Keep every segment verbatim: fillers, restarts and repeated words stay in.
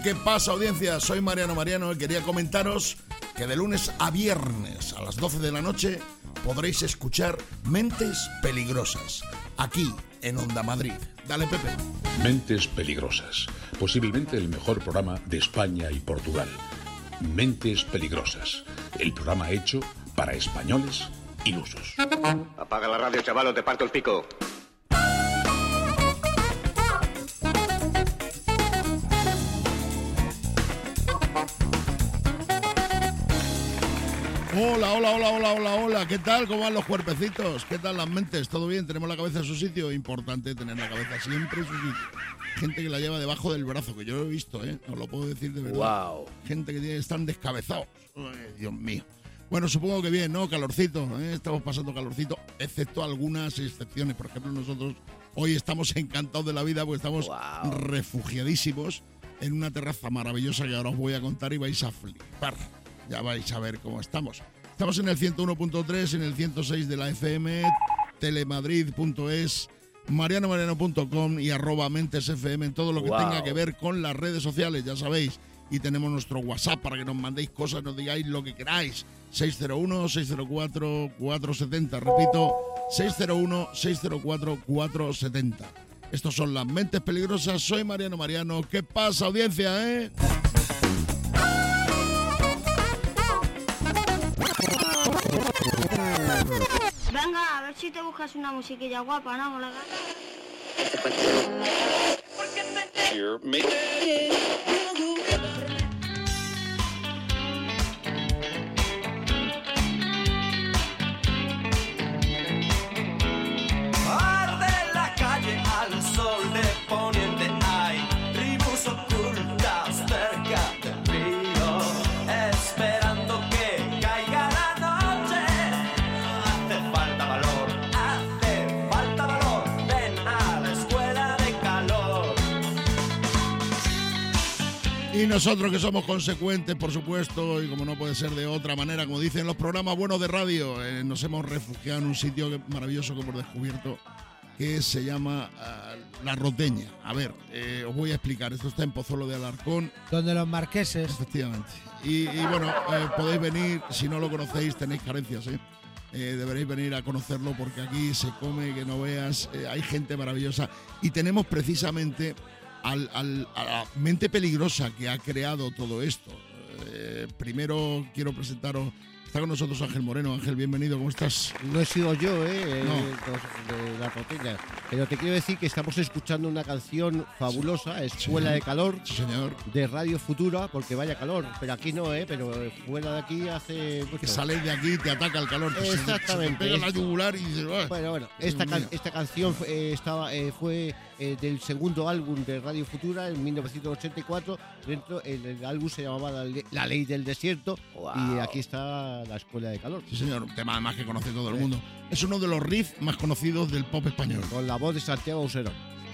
¿Qué pasa, audiencia? Soy Mariano Mariano y quería comentaros que de lunes a viernes a las doce de la noche podréis escuchar Mentes Peligrosas, aquí en Onda Madrid. Dale, Pepe. Mentes Peligrosas, posiblemente el mejor programa de España y Portugal. Mentes Peligrosas, el programa hecho para españoles ilusos. Apaga la radio, chaval, o te parto el pico. Hola, hola, hola, hola, hola, hola. ¿Qué tal? ¿Cómo van los cuerpecitos? ¿Qué tal las mentes? ¿Todo bien? ¿Tenemos la cabeza en su sitio? Importante tener la cabeza siempre en su sitio. Gente que la lleva debajo del brazo, que yo lo he visto, ¿eh? Os lo puedo decir de verdad. Wow. Gente que tiene, están descabezados. Ay, Dios mío. Bueno, supongo que bien, ¿no? Calorcito, ¿eh? Estamos pasando calorcito, excepto algunas excepciones. Por ejemplo, nosotros hoy estamos encantados de la vida porque estamos Wow. refugiadísimos en una terraza maravillosa que ahora os voy a contar y vais a flipar. Ya vais a ver cómo estamos. Estamos en el ciento uno punto tres, en el ciento seis de la F M, telemadrid punto es, mariano mariano punto com y arroba mentes F M en todo lo que Wow. tenga que ver con las redes sociales, ya sabéis. Y tenemos nuestro WhatsApp para que nos mandéis cosas, nos digáis lo que queráis. seis cero uno, seis cero cuatro, cuatro siete cero. Repito, seis cero uno, seis cero cuatro, cuatro siete cero. Estos son las Mentes Peligrosas. Soy Mariano Mariano. ¿Qué pasa, audiencia, eh? Venga, a ver si te buscas una musiquilla guapa, ¿no, colega? Arde la calle al sol de poniente, hay tribus ocultas cerca del río, esperando que caiga la noche. Hace falta valor, hace falta valor, ven a la escuela de calor. Y nosotros que somos consecuentes, por supuesto, y como no puede ser de otra manera, como dicen los programas buenos de radio, eh, nos hemos refugiado en un sitio que- maravilloso que hemos descubierto que se llama uh, La Roteña. A ver, eh, os voy a explicar. Esto está en Pozuelo de Alarcón, Donde los marqueses. efectivamente. Y, y bueno, eh, podéis venir, si no lo conocéis, tenéis carencias, ¿eh? Eh, deberéis venir a conocerlo porque aquí se come que no veas, eh, hay gente maravillosa y tenemos precisamente al, al- a la mente peligrosa que ha creado todo esto. Eh, primero quiero presentaros, está con nosotros Ángel Moreno. Ángel, bienvenido, ¿cómo estás? No he sido yo, ¿eh? No. De, de la Roteña. Pero te quiero decir que estamos escuchando una canción fabulosa, Escuela Sí. de Calor, Sí, señor. de Radio Futura, porque vaya calor. Pero aquí no, ¿eh? Pero fuera de aquí hace mucho. Que sales de aquí y te ataca el calor. Te- se te- Exactamente. Se te pega la yugular y dices, "Ah". Bueno, bueno, Dios esta, can- mío. esta canción eh, estaba, eh, fue eh, del segundo álbum de Radio Futura en mil novecientos ochenta y cuatro. Dentro, el, el álbum se llamaba La, Le- La Ley del Desierto. Wow. Y aquí está La Escuela de Calor. Sí, señor, un tema además que conoce todo el Sí. mundo. Es uno de los riffs más conocidos del pop español. Con la voz de Santiago Auserón.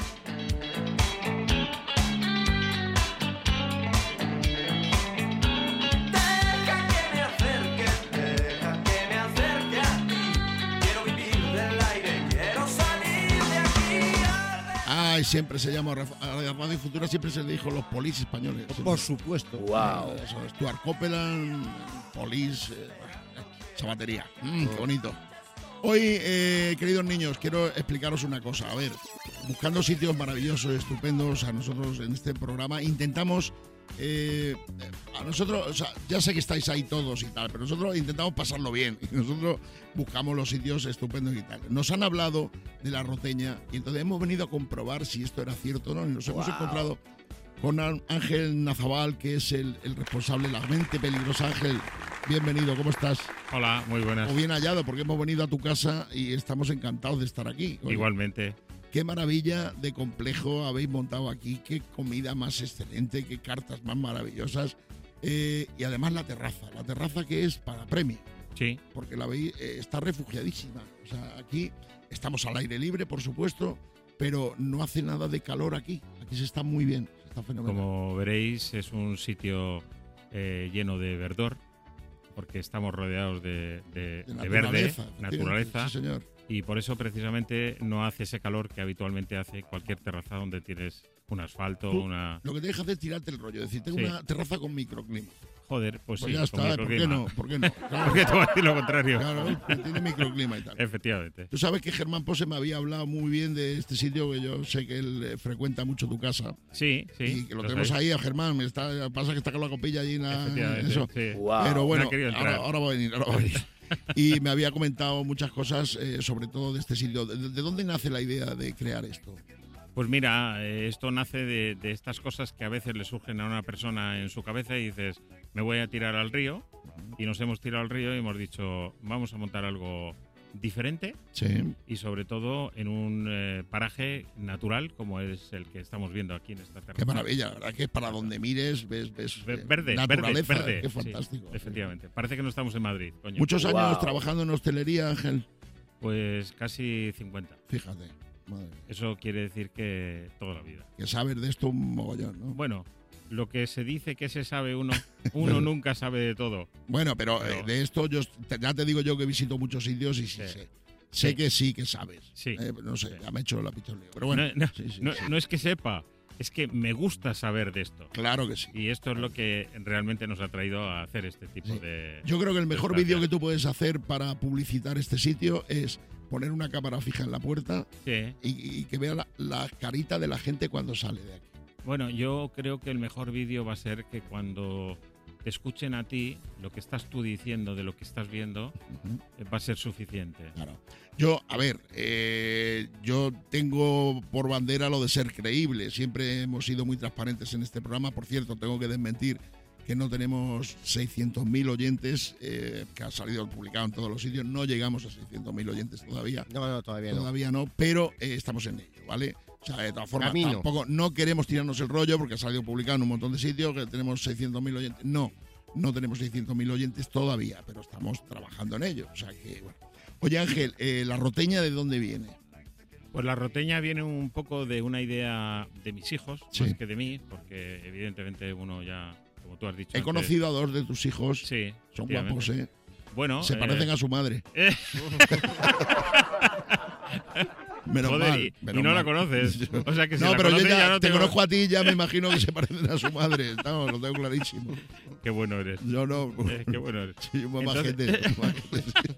Deja que me acerque, deja que me acerque a ti. Quiero vivir del aire, quiero salir de aquí. Arde. Ay, siempre se llama Raf- a Radio Futura, siempre se le dijo los polis españoles. Por supuesto. Wow. Eso, Stuart Copeland, polis, eh, esa batería. Mm, qué bonito. Hoy, eh, queridos niños, quiero explicaros una cosa. A ver, buscando sitios maravillosos, estupendos, a nosotros en este programa intentamos, eh, a nosotros, o sea, ya sé que estáis ahí todos y tal, pero nosotros intentamos pasarlo bien y nosotros buscamos los sitios estupendos y tal. Nos han hablado de La Roteña y entonces hemos venido a comprobar si esto era cierto o no y nos hemos Wow. encontrado con Á- Ángel Nazabal, que es el, el responsable de La Mente Peligrosa. Ángel, bienvenido, ¿cómo estás? Hola, muy buenas. O bien hallado, porque hemos venido a tu casa y estamos encantados de estar aquí. Oye, Igualmente. qué maravilla de complejo habéis montado aquí, qué comida más excelente, qué cartas más maravillosas. Eh, y además la terraza, la terraza que es para premio, Sí. porque la veis, eh, está refugiadísima. O sea, aquí estamos al aire libre, por supuesto, pero no hace nada de calor aquí. Aquí se está muy bien, se está fenomenal. Como veréis, es un sitio eh, lleno de verdor, porque estamos rodeados de, de- De de verde, efectivamente, naturaleza. Sí, señor. y por eso precisamente no hace ese calor que habitualmente hace cualquier terraza donde tienes un asfalto, Tú, una... Lo que tienes que hacer es tirarte el rollo. Es decir, tengo Sí. una terraza con microclima. Joder, pues, Pues sí, ya con está, ¿por qué microclima. no? ¿Por qué no? Claro, Porque te voy a decir lo contrario. claro, que tiene microclima y tal. Efectivamente. Tú sabes que Germán Pose me había hablado muy bien de este sitio, que yo sé que él eh, frecuenta mucho tu casa. Sí, sí. y que lo, lo tenemos sabéis. ahí a Germán. Está, pasa que está con la copilla allí en la- Efectivamente, eso. sí. Wow. Pero bueno, No ha querido ahora, entrar. ahora va a venir, ahora va a venir. Y me había comentado muchas cosas, eh, sobre todo de este sitio. ¿De, de dónde nace la idea de crear esto? Pues mira, eh, esto nace de, de estas cosas que a veces le surgen a una persona en su cabeza y dices, me voy a tirar al río, y nos hemos tirado al río y hemos dicho, vamos a montar algo diferente Sí. y sobre todo en un eh, paraje natural como es el que estamos viendo aquí en esta terraza. Qué maravilla, la verdad que para donde mires ves, ves Ve- eh, Verde, naturaleza. verde, verde. Qué sí, fantástico. efectivamente. Parece que no estamos en Madrid, coño. Muchos Wow. años trabajando en hostelería, Ángel. Pues casi cincuenta. Fíjate, madre mía, Eso quiere decir que toda la vida. que sabes de esto un mogollón, ¿no? Bueno, lo que se dice que se sabe uno, uno nunca sabe de todo. Bueno, pero, Pero- eh, de esto yo te- ya te digo yo que visito muchos sitios y sí, Sí. sé. Sé Sí. que sí que sabes. Sí. Eh, no sé, Sí. ya me he hecho la pichonía. Pero bueno, no, no, sí, sí, no- sí. no es que sepa, es que me gusta saber de esto. Claro que sí. Y esto es lo que realmente nos ha traído a hacer este tipo Sí. de... Yo creo que el mejor Gracias. vídeo que tú puedes hacer para publicitar este sitio es poner una cámara fija en la puerta Sí. y, y que vea la, la carita de la gente cuando sale de aquí. Bueno, yo creo que el mejor vídeo va a ser que cuando te escuchen a ti, lo que estás tú diciendo de lo que estás viendo, Ujú. eh, va a ser suficiente. Claro. Yo, a ver, eh, yo tengo por bandera lo de ser creíble. Siempre hemos sido muy transparentes en este programa. Por cierto, tengo que desmentir que no tenemos seiscientos mil oyentes, eh, que ha salido publicado en todos los sitios. No llegamos a seiscientos mil oyentes todavía. No, no, todavía no. Todavía no, pero eh, estamos en ello, ¿vale? O sea, de todas formas, Camino. tampoco no queremos tirarnos el rollo porque ha salido publicado en un montón de sitios que tenemos seiscientos mil oyentes. No, no tenemos seiscientos mil oyentes todavía, pero estamos trabajando en ello. O sea que, bueno. Oye, Ángel, eh, ¿la roteña de dónde viene? Pues la roteña viene un poco de una idea de mis hijos, Sí. más que de mí, porque evidentemente uno ya, como tú has dicho He antes- conocido a dos de tus hijos. Sí, Son efectivamente. guapos, ¿eh? Bueno, Se eh, parecen a su madre. eh, Menos joder, mal. y, y menos no la mal. conoces. O sea que si no, la pero yo conoces ya, ya no te te conozco a ti y ya me imagino que se parecen a su madre. No, lo tengo clarísimo. Qué bueno eres. Yo no. Eh, qué bueno eres. Sí, muy Entonces- majete, muy majete, sí.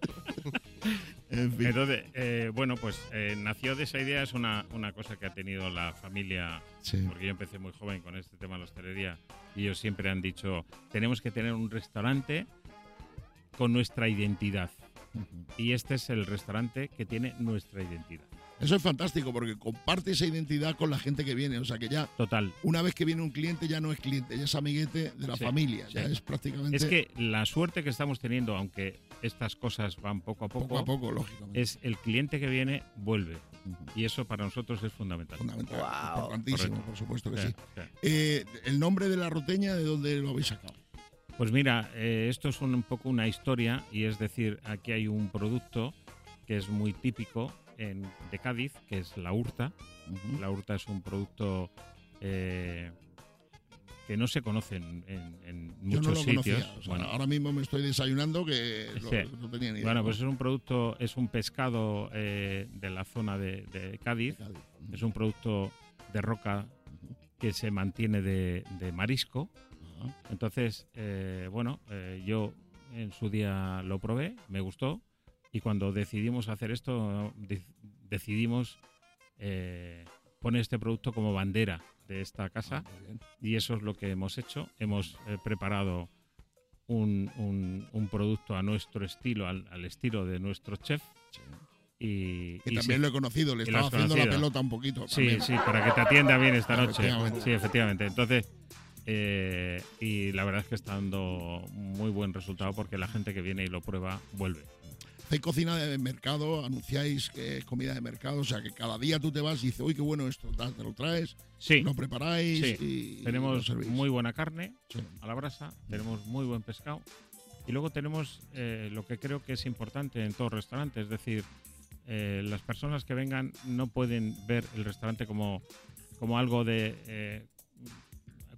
En fin. Entonces, eh, bueno, pues eh, nació de esa idea, es una, una cosa que ha tenido la familia, Sí. porque yo empecé muy joven con este tema de la hostelería, y ellos siempre han dicho, tenemos que tener un restaurante con nuestra identidad. Y este es el restaurante que tiene nuestra identidad. Eso es fantástico porque comparte esa identidad con la gente que viene. O sea que ya, Total. una vez que viene un cliente, ya no es cliente, ya es amiguete de la Sí, familia. sí. Ya es prácticamente Es que la suerte que estamos teniendo, aunque estas cosas van poco a poco, poco a poco, lógicamente. es el cliente que viene vuelve. Y eso para nosotros es fundamental. Fundamental, Wow. importantísimo, Correcto. por supuesto que Sí, sí. sí. Eh, ¿El nombre de la roteña de dónde lo habéis sacado? Pues mira, eh, esto es un, un poco una historia, y es decir, aquí hay un producto que es muy típico en, de Cádiz, que es la hurta. Ujú. La hurta es un producto eh, que no se conoce en, en- en Yo no muchos lo sitios. conocía. O sea, Bueno, ahora mismo me estoy desayunando que lo- Sí. no tenía ni idea. bueno, pues es un producto, es un pescado eh, de la zona de, de Cádiz. Cádiz. Es un producto de roca que se mantiene de, de marisco. Ajá. Entonces, eh, bueno, eh, yo en su día lo probé, me gustó, y cuando decidimos hacer esto, de- decidimos eh, poner este producto como bandera de esta casa, Ah, muy bien. y eso es lo que hemos hecho. Hemos eh, preparado un, un- un producto a nuestro estilo, al, al estilo de nuestro chef, Sí. y, Que y también sí, lo he conocido, le Y lo estaba has haciendo la conocido. pelota un poquito. Sí, también. sí, para que te atienda bien esta noche. Efectivamente. Sí, efectivamente. Entonces, eh, y la verdad es que está dando muy buen resultado porque la gente que viene y lo prueba vuelve. Hacéis cocina de mercado, anunciáis que es comida de mercado, o sea que cada día tú te vas y dices, uy, qué bueno esto, tal, te lo traes, Sí, lo preparáis Sí. y, y lo tenemos servís. muy buena carne Sí. a la brasa, tenemos muy buen pescado, y luego tenemos eh, lo que creo que es importante en todo restaurante, es decir, eh, las personas que vengan no pueden ver el restaurante como, como algo de... eh,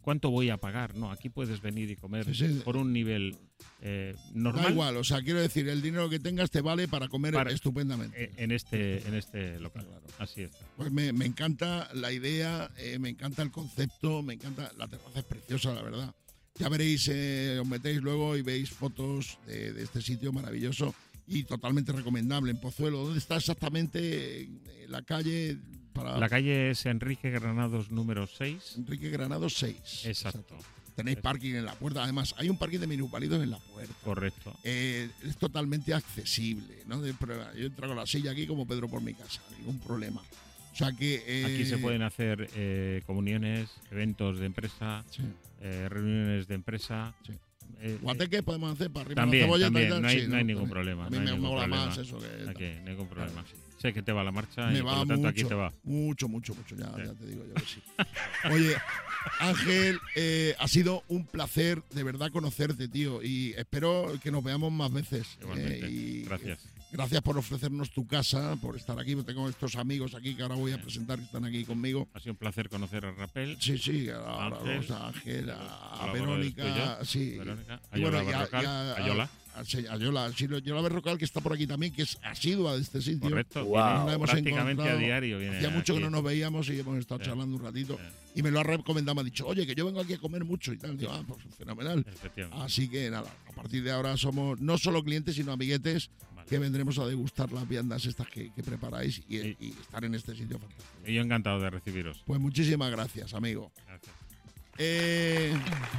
¿cuánto voy a pagar? No, aquí puedes venir y comer Sí, sí. por un nivel eh, normal. Da igual, o sea, quiero decir, el dinero que tengas te vale para comer Para- estupendamente. eh, En este, en este local. Así es. Pues me, me encanta la idea, eh, me encanta el concepto, me encanta. La terraza es preciosa, la verdad. Ya veréis, eh, os metéis luego y veis fotos de, de este sitio maravilloso y totalmente recomendable en Pozuelo. ¿Dónde está exactamente en la calle? Para La calle es Enrique Granados número seis. Enrique Granados seis. Exacto. Tenéis parking en la puerta. Además, hay un parking de minusválidos en la puerta. Correcto. Eh, es totalmente accesible, ¿no? De prueba. Yo entro con la silla aquí como Pedro por mi casa, ningún problema. O sea que eh, Aquí se pueden hacer eh, comuniones, eventos de empresa, sí. eh, reuniones de empresa. Sí. Eh, guateques podemos hacer para arriba También, la cebolla y también, tal. no hay, Sí, no hay no, ningún también. problema. A mí no hay me ningún mola problema. más eso que Aquí, ningún problema. Claro, sí. Sé que te va la marcha Me y va por lo tanto mucho, aquí te va. mucho, mucho, mucho. Ya, Sí. ya te digo yo que sí. Oye, Ángel, eh, ha sido un placer de verdad conocerte, tío. Y espero que nos veamos más veces. Igualmente. eh, y Gracias. Gracias por ofrecernos tu casa, por estar aquí. Tengo estos amigos aquí que ahora voy a presentar que están aquí conmigo. Ha sido un placer conocer a Rapel. Sí, sí, ahora Ángel, vamos a Ángel, a, a colaboradores Verónica, tuyos, sí. Verónica, Y bueno, Ayola y a- Berrocal, y a- Ayola. a- sí, Ayola, sí, Ayola Berrocal, que está por aquí también, que es asidua de este sitio. Correcto. Wow. viene Nos la hemos prácticamente encontrado. a diario. Viene Hacía mucho que aquí. no nos veíamos y hemos estado Sí. charlando un ratito. Sí. Y me lo ha recomendado, me ha dicho, oye, que yo vengo aquí a comer mucho y tal. Digo, ah, pues fenomenal. Efectivamente. Así que nada, a partir de ahora somos no solo clientes, sino amiguetes Vale. que vendremos a degustar las viandas estas que, que preparáis y, Sí. y estar en este sitio fantástico. Y yo encantado de recibiros. Pues muchísimas gracias, amigo. Gracias. Eh,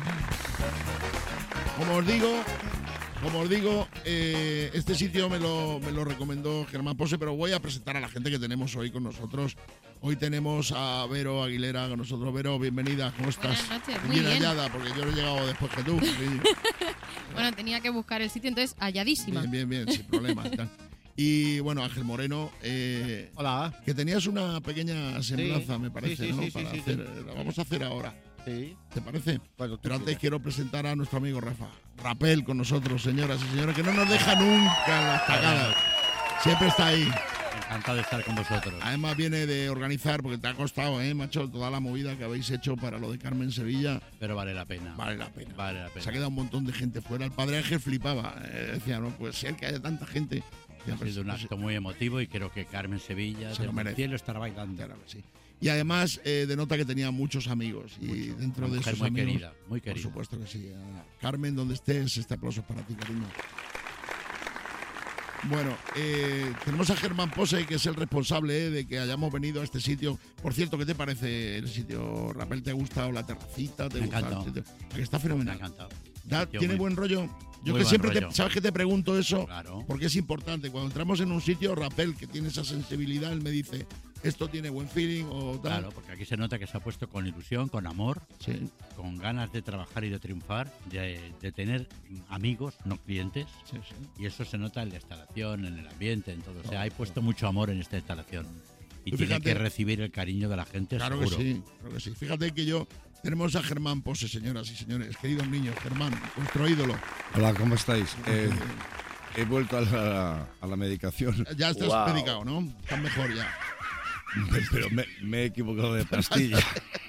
como os digo, como os digo, eh, este sitio me lo, me lo recomendó Germán Pose, pero voy a presentar a la gente que tenemos hoy con nosotros. Hoy tenemos a Vero Aguilera con nosotros. Vero, bienvenida, ¿cómo estás? Buenas noches, muy bien bien. hallada, porque yo he llegado después que tú. Sí. Bueno, tenía que buscar el sitio, entonces halladísima. Bien, bien, bien, sin problema. Tal. Y bueno, Ángel Moreno, eh, Hola. que tenías una pequeña semblanza, Sí, me parece, sí, sí, ¿no? sí, Para sí, hacer, sí. la vamos a hacer ahora. Sí. ¿Te parece? Cuando tú Pero antes quieras. quiero presentar a nuestro amigo Rafa Rapel con nosotros, señoras y señores, que no nos deja nunca en las tacadas. Siempre está ahí. Encantado de estar con vosotros. Además viene de organizar, porque te ha costado, ¿eh, macho? Toda la movida que habéis hecho para lo de Carmen Sevilla. Pero vale la pena. Vale la pena. Vale la pena. Se ha quedado un montón de gente fuera. El padre Ángel flipaba. eh, decía, no puede ser que haya tanta gente. Ha sido un acto muy emotivo y creo que Carmen Sevilla Se lo del merece. cielo estará bailando. Claro que sí. Y además eh, denota que tenía muchos amigos. Y Mucho. dentro Una de mujer esos muy amigos, querida, muy querida. por supuesto que sí. Ah, Carmen, donde estés, este aplauso es para ti, cariño. Bueno, eh, tenemos a Germán Pose, que es el responsable eh, de que hayamos venido a este sitio. Por cierto, ¿qué te parece el sitio? ¿Rapel te ha gustado la terracita? ¿Te Me ha gusta el encantado. sitio? ¿A que está Me ha fenomenal? encantado. Da- Sitio ¿Tiene muy- buen rollo? Yo muy que buen siempre te, rollo. ¿sabes que te pregunto eso? Claro. Porque es importante. Cuando entramos en un sitio, Rapel, que tiene esa sensibilidad, él me dice, esto tiene buen feeling o tal. Claro, porque aquí se nota que se ha puesto con ilusión, con amor, Sí, con ganas de trabajar y de triunfar, de, de tener amigos, no clientes. sí, sí. Y eso se nota en la instalación, en el ambiente, en todo. O sea, hay puesto mucho amor en esta instalación. Y Tú tiene fíjate- que recibir el cariño de la gente, Claro seguro. que sí, claro que sí. Fíjate que yo, tenemos a Germán Pose, señoras y señores, queridos niños, Germán, nuestro ídolo. Hola, ¿cómo estáis? Eh, he vuelto a la, a la medicación, Ya estás Wow. medicado, ¿no? Estás mejor ya. pero me, me he equivocado de pastilla.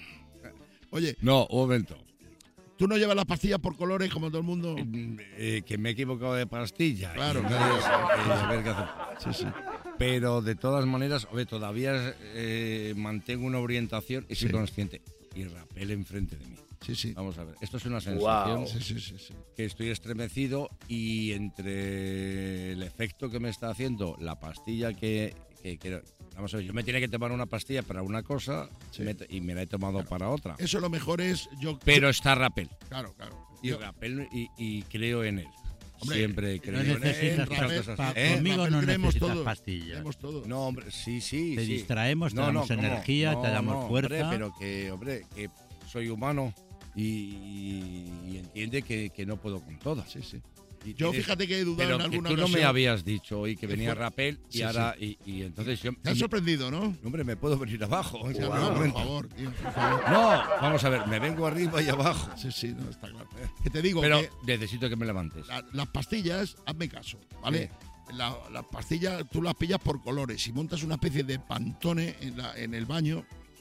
Oye, No, un momento. ¿tú no llevas las pastillas por colores como todo el mundo? Eh, que me he equivocado de pastilla. Claro, Y entonces, eh, a ver qué hacer. Sí, sí. Pero de todas maneras, hombre, todavía eh, mantengo una orientación y soy Sí. consciente. Y Rapel enfrente de mí. Sí, sí. Vamos a ver, esto es una sensación Wow. Sí, sí, sí, sí. que estoy estremecido y entre el efecto que me está haciendo la pastilla que, que, que- vamos a ver, yo me tiene que tomar una pastilla para una cosa Sí. me- y me la he tomado para otra. Eso lo mejor es yo. Pero está Rapel Claro, claro. y Yo- Rapel y, y creo en él. Hombre, Siempre creo No en él. necesitas Rapel, Esas cosas. pa- ¿Eh? conmigo Rapel, no creemos necesitas todo, pastillas. creemos todo. No, hombre, sí, sí. Te sí. distraemos, te No, no, damos ¿cómo? energía, No, te damos no, fuerza. Hombre, pero que, hombre, que soy humano y, y- y entiende que, que no puedo con todas. Sí, sí. Y Yo tienes- fíjate que he dudado Pero en que alguna tú no me ocasión. habías dicho hoy que Que venía fue- Rapel y Sí, ahora y, y entonces yo Te has y- sorprendido, ¿no? hombre, me puedo venir abajo. en Sí, cualquier pero, por momento. favor, tío, por favor. No, vamos a ver, me vengo arriba y abajo. Sí, sí, no, está claro. Que te digo Pero que necesito que me levantes. la- las pastillas, hazme caso, ¿vale? La- Las pastillas tú las pillas por colores. Si montas una especie de pantone en, la- en el baño,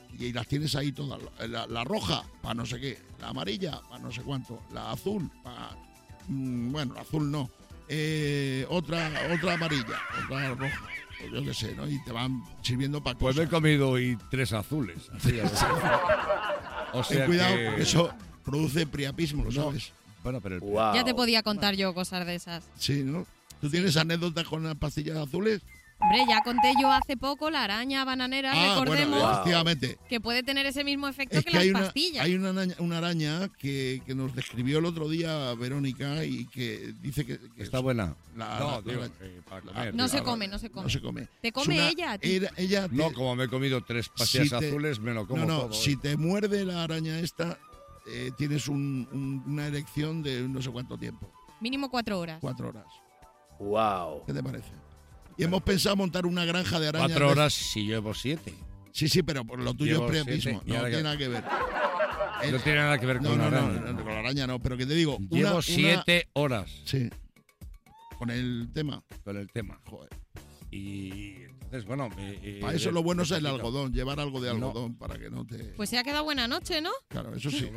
y las tienes ahí todas. La, la roja, para no sé qué. La amarilla, para no sé cuánto. La azul, para... Mmm, bueno, la azul no. Eh, otra, otra amarilla, otra roja. Pues yo qué sé, ¿no? Y te van sirviendo para Pues cosas. me he comido hoy tres azules. Así, así. O sea Ten cuidado, que- porque eso produce priapismo, ¿lo No. sabes? Bueno, pero el- Wow. Ya te podía contar yo cosas de esas. Sí, ¿no? ¿Tú tienes anécdotas con las pastillas azules? Hombre, ya conté yo hace poco la araña bananera, Ah, recordemos, bueno, efectivamente. que puede tener ese mismo efecto Es que, que hay las una, pastillas. hay una araña, una araña que, que nos describió el otro día Verónica y que dice que... que ¿Está es- buena? la- No, la- digo, la- eh, para la- comer. No se la- come, no se come. No se come. Te Es come una- ella, a ti. era- ella te- No, como me he comido tres pastillas si te- azules, me lo como no, no, todo. si ¿eh? te muerde la araña esta, eh, tienes un- un- una erección de no sé cuánto tiempo. Mínimo cuatro horas. Cuatro horas. Wow. ¿Qué te parece? Y hemos pensado montar una granja de arañas. Cuatro de- horas si llevo siete. Sí, sí, pero por lo tuyo Llevo es priapismo. siete y No ahora tiene que- nada que ver. No tiene nada que ver No, con no, la no, araña. no, no, con la araña no, pero que te digo. una- Llevo una- siete horas Sí. Con el tema. con el tema. Joder. Y entonces, bueno... eh, eh, Para eso lo bueno es el necesito- algodón, llevar algo de No. algodón para que no te. Pues se ha quedado buena noche, ¿no? Claro, eso sí.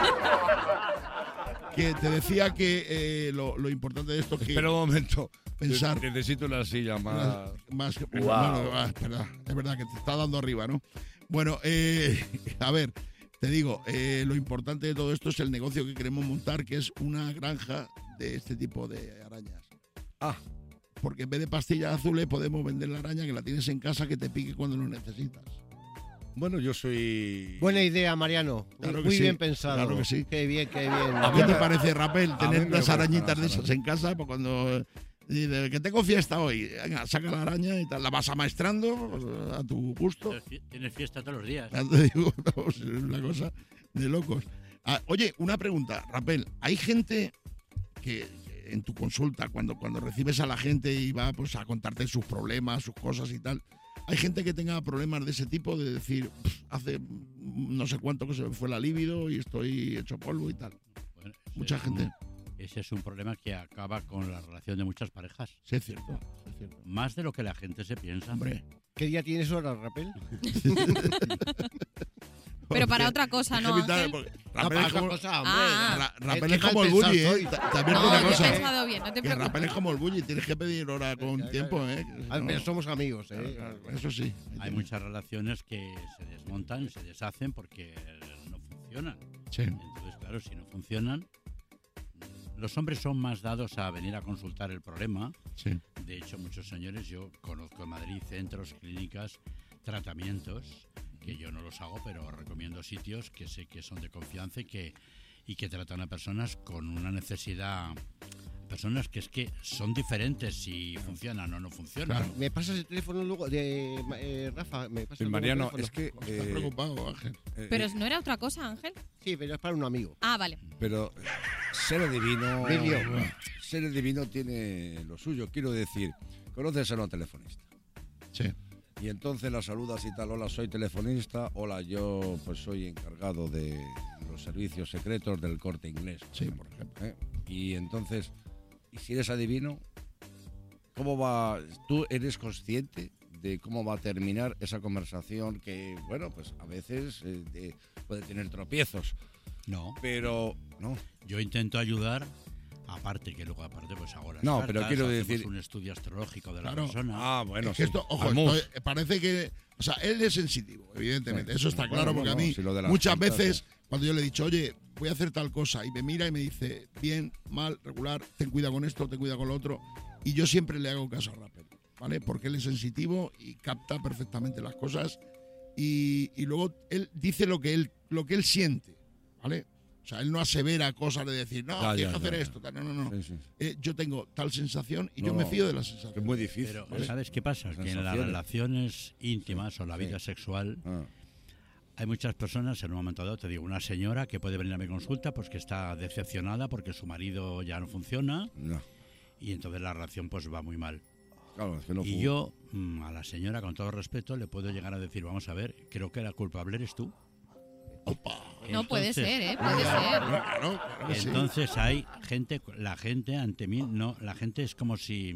Que te decía que eh, lo, lo importante de esto es que Espera un momento. pensar Necesito una silla más... más. Wow. Bueno, ah, es verdad, es verdad que te está dando arriba, ¿no? Bueno, eh, a ver, te digo, eh, lo importante de todo esto es el negocio que queremos montar, que es una granja de este tipo de arañas. Ah, Porque en vez de pastillas azules podemos vender la araña que la tienes en casa que te pique cuando lo necesitas. bueno, yo soy... Buena idea, Mariano. Claro que Muy sí, bien pensado. claro que sí. Qué bien, qué bien. ¿Qué te parece, Rapel, a tener mí me unas gustan arañitas las de esas arañas. en casa? Pues cuando eh, dice que tengo fiesta hoy, venga, saca la araña y tal, la vas amaestrando pues, a tu gusto. Tienes fie- Tienes fiesta todos los días. Ya te digo, no, es una cosa de locos. Ah, oye, una pregunta, Rapel, ¿hay gente que en tu consulta, cuando, cuando recibes a la gente y va pues, a contarte sus problemas, sus cosas y tal, hay gente que tenga problemas de ese tipo, de decir, "Pff, hace no sé cuánto que se me fue la libido y estoy hecho polvo y tal"? Bueno, ese Mucha es un- gente. ese es un problema que acaba con la relación de muchas parejas. Sí, es cierto, es cierto. Más de lo que la gente se piensa. Hombre. ¿Qué día tienes hora, Rapel? Pero para otra cosa, ¿no, Evitar- Ángel? porque No, Rapel para es otra como, cosa, hombre. Ah, Ra- Rapel Qué es mal como el pensado bully, ¿eh? soy. Ta- También No, una yo he cosa. pensado bien, no te Que preocupes. Rapel es como el bully, tienes que pedir hora con tiempo, ¿eh? Que si Ah, no- pero somos amigos, Claro, ¿eh? claro, eso sí. Hay muchas relaciones que se desmontan, se deshacen porque no funcionan. Sí. Entonces, claro, si no funcionan, los hombres son más dados a venir a consultar el problema. Sí. De hecho, muchos señores, yo conozco en Madrid centros, clínicas, tratamientos, que yo no los hago, pero recomiendo sitios que sé que son de confianza y que, y que tratan a personas con una necesidad, personas que es que son diferentes si funcionan o no funcionan. Claro. ¿Me pasas el teléfono luego de eh, Rafa? ¿Me pasas Sí, luego el Mariano, teléfono? es que... Estás eh, preocupado, Ángel. eh, Pero eh, ¿no era otra cosa, Ángel? Sí, pero es para un amigo. Ah, vale. Pero ser divino... Emilio. Ser divino tiene lo suyo. Quiero decir, conoces a una telefonista. Sí. Y entonces la saludas y tal, hola, soy telefonista, hola, yo pues soy encargado de los servicios secretos del Corte Inglés. Sí, por ejemplo. ¿eh? Y entonces, ¿y si eres adivino? ¿Cómo va? ¿Tú eres consciente de cómo va a terminar esa conversación que, bueno, pues a veces eh, de- puede tener tropiezos, No, pero no. yo intento ayudar, aparte que luego aparte pues hago las No, cartas, pero quiero hacemos decir- un estudio astrológico de la Claro. persona. Ah, bueno, Es que sí. esto, ojo, Al esto, mus. eh, parece que. O sea, él es sensitivo, evidentemente. Sí. Eso está Bueno, claro, no, porque a no, mí, si lo de las muchas cartas, veces, sí. cuando yo le he dicho, oye, voy a hacer tal cosa, y me mira y me dice, bien, mal, regular, ten cuidado con esto, ten cuidado con lo otro. Y yo siempre le hago caso a Rapel, ¿vale? Porque él es sensitivo y capta perfectamente las cosas. Y, y luego él dice lo que él, lo que él siente, ¿vale? O sea, él no asevera cosas de decir, no, Ya, tienes ya, que hacer ya, ya. esto. tal. No, no, no. Sí, sí. Eh, yo tengo tal sensación y No, yo me no. fío de la sensación. Es muy difícil. Pero, ¿vale? ¿sabes qué pasa? Que en las Sensaciones. relaciones íntimas o la vida Sí. sexual Ah, hay muchas personas, en un momento dado, te digo, una señora que puede venir a mi consulta pues que está decepcionada porque su marido ya no funciona no. y entonces la relación pues va muy mal. Claro, es que no Y fu- yo, mm, a la señora, con todo respeto, le puedo llegar a decir, vamos a ver, creo que la culpable eres tú. No puede Entonces- ser, ¿eh? Puede ser. Claro, claro que sí. Entonces hay gente, la gente ante mí, no, la gente es como si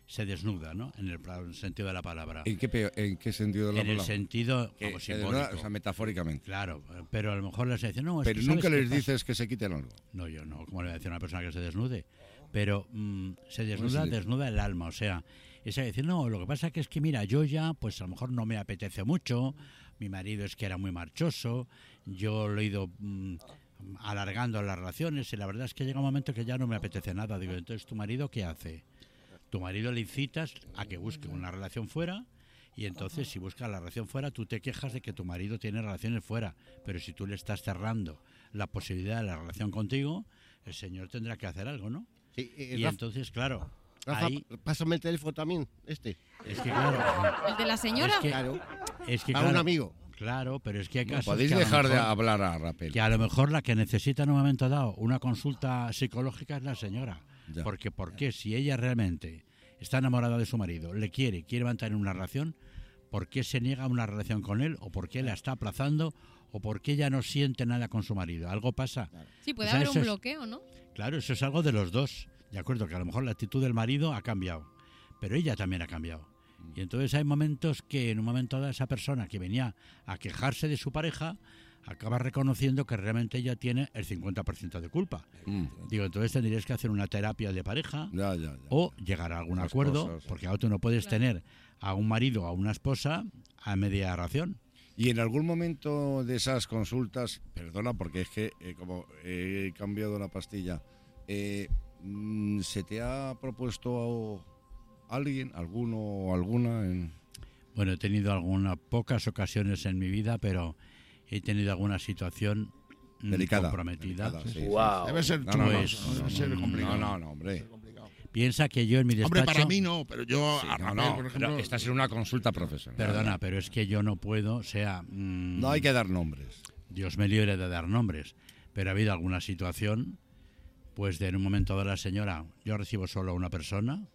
se desnuda, ¿no? En el, en el sentido de la palabra. ¿En qué, peor, ¿En qué sentido de la en palabra? En el sentido que como se simbólico. desnuda, o sea, metafóricamente. Claro, pero a lo mejor les dicen, no, es pero que nunca les pasa? dices que se quiten algo. No, yo no, ¿cómo le voy a decir a una persona que se desnude? Pero mmm, se desnuda, sí. desnuda el alma, o sea, esa de decir, no, lo que pasa que es que, mira, yo ya, pues a lo mejor no me apetece mucho, mi marido es que era muy marchoso, yo lo he ido mmm, alargando las relaciones y la verdad es que llega un momento que ya no me apetece nada. Digo, entonces, ¿tu marido qué hace? Tu marido le incitas a que busque una relación fuera y entonces si busca la relación fuera tú te quejas de que tu marido tiene relaciones fuera, pero si tú le estás cerrando la posibilidad de la relación contigo, el señor tendrá que hacer algo, ¿no? Sí, eh, y Rafa, entonces, claro, Rafa, ahí pásame el teléfono también, este. es que claro, ¿El de la señora? es que, Claro, es que para claro, un amigo. claro, pero es que hay No, casos podéis que a lo dejar de mejor- hablar a Rapel. que a lo mejor la que necesita en un momento dado una consulta psicológica es la señora. Ya. Porque, ¿por qué? Si ella realmente está enamorada de su marido, le quiere, quiere mantener una relación, ¿por qué se niega a una relación con él? ¿O por qué la está aplazando? ¿O por qué ella no siente nada con su marido? Algo pasa. Sí, puede O sea, haber eso un es- bloqueo, ¿no? Claro, eso es algo de los dos. De acuerdo, que a lo mejor la actitud del marido ha cambiado, pero ella también ha cambiado. Y entonces hay momentos que en un momento dado esa persona que venía a quejarse de su pareja acaba reconociendo que realmente ella tiene el cincuenta por ciento de culpa. Mm, Digo, entonces tendrías que hacer una terapia de pareja ya, ya, ya. o llegar a algún Las acuerdo, cosas. porque ahora tú no puedes Claro. tener a un marido o a una esposa a media ración. Y en algún momento de esas consultas, perdona porque es que eh, como he cambiado la pastilla, eh, mm, ¿se te ha propuesto alguien, alguno o alguna? En... Bueno, he tenido algunas pocas ocasiones en mi vida, pero he tenido alguna situación mm, Delicada. comprometida. delicada, sí, sí. Wow. Debe ser No, no, no, Pues, no, debe ser mm, complicado. No, no, no, hombre. complicado. Piensa que yo en mi despacho... Hombre, para mí no, pero yo Sí, a no, Rapel, no, por pero ejemplo, estás en una consulta profesional. Perdona, pero es que yo no puedo, o sea... mm, No hay que dar nombres. Dios me libre de dar nombres, pero ha habido alguna situación, pues de en un momento de la señora, yo recibo solo a una persona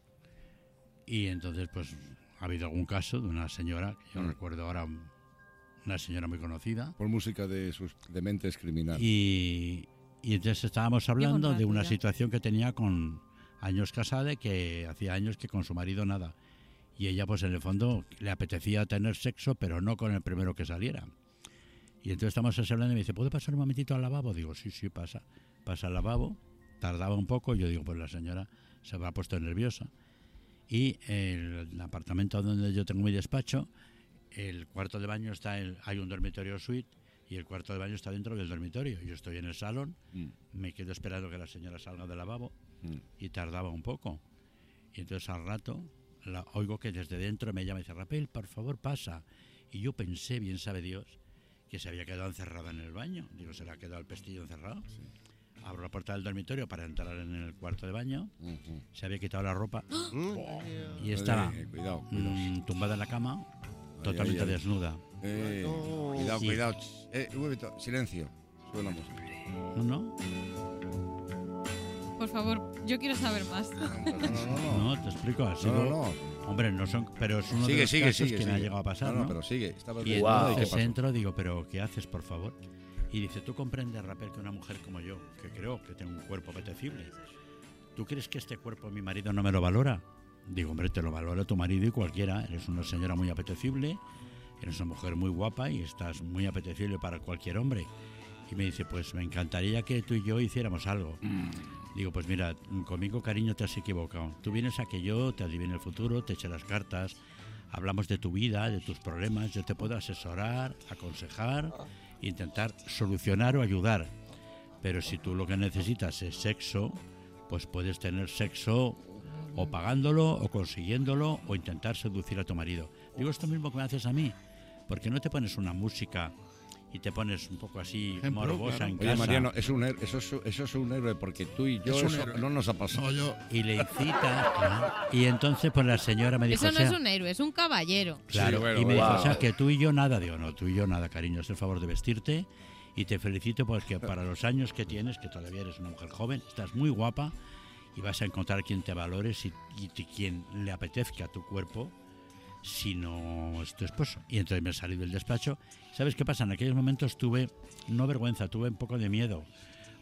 y entonces pues ha habido algún caso de una señora, que yo Mm. recuerdo ahora, una señora muy conocida, Por música de sus de mentes criminales. y, y entonces estábamos hablando de una rápida. situación que tenía con años casada, que hacía años que con su marido nada. Y ella, pues en el fondo, le apetecía tener sexo, pero no con el primero que saliera. Y entonces estamos así hablando y me dice, ¿puede pasar un momentito al lavabo? Digo, sí, sí, pasa. Pasa al lavabo, tardaba un poco, yo digo, pues la señora se habrá puesto nerviosa. Y el, el apartamento donde yo tengo mi despacho, el cuarto de baño está, el, hay un dormitorio suite, y el cuarto de baño está dentro del dormitorio. Yo estoy en el salón, Mm, me quedo esperando que la señora salga del lavabo, mm. y tardaba un poco. Y entonces al rato la oigo que desde dentro me llama y dice, Rapel, por favor, pasa. Y yo pensé, bien sabe Dios, que se había quedado encerrada en el baño. Digo, ¿se le ha quedado el pestillo encerrado? Abro la puerta del dormitorio para entrar en el cuarto de baño. Ujú. Se había quitado la ropa Mm. y estaba Eh, cuidado, cuidado. mm, tumbada en la cama, totalmente ay. desnuda. Eh, No. cuidado, Sí. cuidado. Eh, un momento, silencio. Sube la música. ¿No, no? Por favor, yo quiero saber más. No, no, no. no. No, te explico. Ha No, sido, no, no. Hombre, no son... Pero es uno de Sigue, los sigue, casos sigue. que me ha sigue. llegado a pasar, No, no, ¿no? pero sigue. Estaba Y desnuda, Wow. ¿y qué entonces pasó? entro, digo, ¿pero qué haces, por favor? Y dice, ¿tú comprendes, Rapel, que una mujer como yo, que creo que tengo un cuerpo apetecible, ¿tú crees que este cuerpo mi marido no me lo valora? Digo, hombre, te lo valora tu marido y cualquiera. Eres una señora muy apetecible, eres una mujer muy guapa y estás muy apetecible para cualquier hombre. Y me dice, pues me encantaría que tú y yo hiciéramos algo. Digo, pues mira, conmigo, cariño, te has equivocado. Tú vienes a que yo te adivine el futuro, te eche las cartas, hablamos de tu vida, de tus problemas, yo te puedo asesorar, aconsejar, intentar solucionar o ayudar. Pero si tú lo que necesitas es sexo, pues puedes tener sexo o pagándolo, o consiguiéndolo, o intentar seducir a tu marido. Digo, esto mismo que me haces a mí. ¿Por qué no te pones una música y te pones un poco así Ejemplo, morbosa claro. en Oye, casa? Mariano, es un héroe, eso, es, eso es un héroe, porque tú y yo Es un eso héroe. no nos ha pasado. no, yo, Y le incita, claro. Y entonces pues la señora me dijo, Eso no o sea, es un héroe, es un caballero. claro, Sí, bueno, y me wow. dijo, o sea, que tú y yo nada. Digo, no, tú y yo nada, cariño, es el favor de vestirte y te felicito porque para los años que tienes, que todavía eres una mujer joven, estás muy guapa y vas a encontrar quien te valores y, y te- quien le apetezca tu cuerpo, si no es tu esposo. Y entonces me salí del despacho. ¿Sabes qué pasa? En aquellos momentos tuve, no vergüenza, tuve un poco de miedo,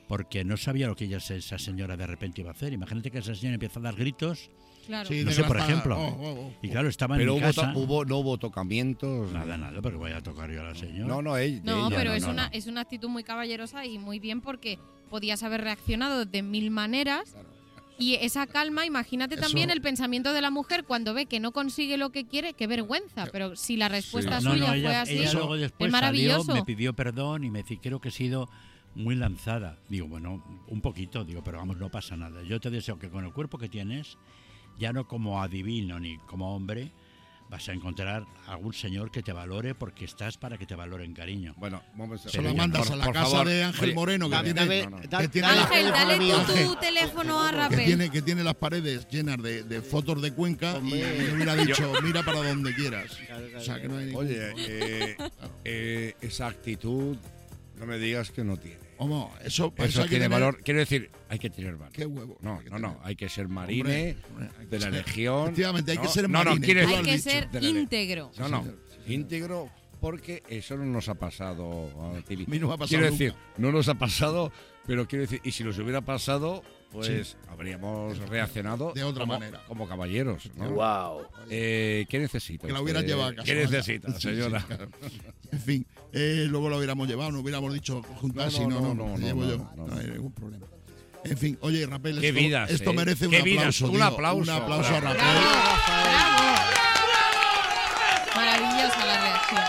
porque no sabía lo que ella, esa señora de repente iba a hacer. Imagínate que esa señora empieza a dar gritos. Claro. Sí, No de sé, por grasa- ejemplo. oh, oh, oh. Y claro, estaba Pero en mi hubo, casa. to- hubo, no hubo tocamientos. Nada, nada, pero voy a tocar yo a la señora. No, no, ella. No, ella, pero no, es, no, una, no. es una actitud muy caballerosa y muy bien porque podías haber reaccionado de mil maneras. Y esa calma, imagínate Eso- también el pensamiento de la mujer cuando ve que no consigue lo que quiere, qué vergüenza. Pero si la respuesta No, suya no, fue ella, así, ella luego después es salió, maravilloso. me pidió perdón y me dice, creo que he sido muy lanzada. Digo, bueno, un poquito, digo, pero vamos, no pasa nada. Yo te deseo que con el cuerpo que tienes, ya no como adivino ni como hombre, vas a encontrar algún señor que te valore porque estás para que te valoren, cariño. Bueno, vamos a Se lo Pero mandas por- a la por casa favor. de Ángel Oye, Moreno, que dame- tiene, dame- no, no, da- que tiene dale, la- Ángel, dale tú Ángel, tu teléfono a que Rapel. tiene, que tiene las paredes llenas de, de fotos de Cuenca y me hubiera dicho, mira para donde quieras. O sea, que no hay ningún Oye, problema. eh, eh, esa actitud, no me digas que no tiene. Vamos, eso, para Eso hay que tiene tener- valor. Quiero decir, hay que tener valor. Qué huevo. No, hay que no, no. tener. Hay que ser Hombre, marine hombre, hay que de la ser- legión. Efectivamente, hay que No, ser no, no, marine. quiere- tú lo Hay has que dicho. ser de la ley. íntegro. No, Sí, no. señor. Íntegro porque eso no nos ha pasado a Tili. A mí no me ha pasado Quiero nunca. decir, no nos ha pasado, pero quiero decir, y si nos hubiera pasado, pues habríamos reaccionado De otra como, manera. como caballeros. ¿no? Wow. Eh, ¿Qué necesita? Que la usted? hubieras llevado a casa. ¿Qué vaya. necesita, Sí, sí, señora? claro. En fin, eh, luego lo hubiéramos llevado, no hubiéramos dicho juntas, No, no, si no, no, no, no, te no, llevo no, yo. no, No, no. hay ningún problema. En fin, oye, Rapel, Qué esto, vidas, esto eh. merece un Qué vidas, aplauso. un tío, aplauso. Un aplauso a Bravo. Rapel. ¡Bravo! Maravillosa la reacción.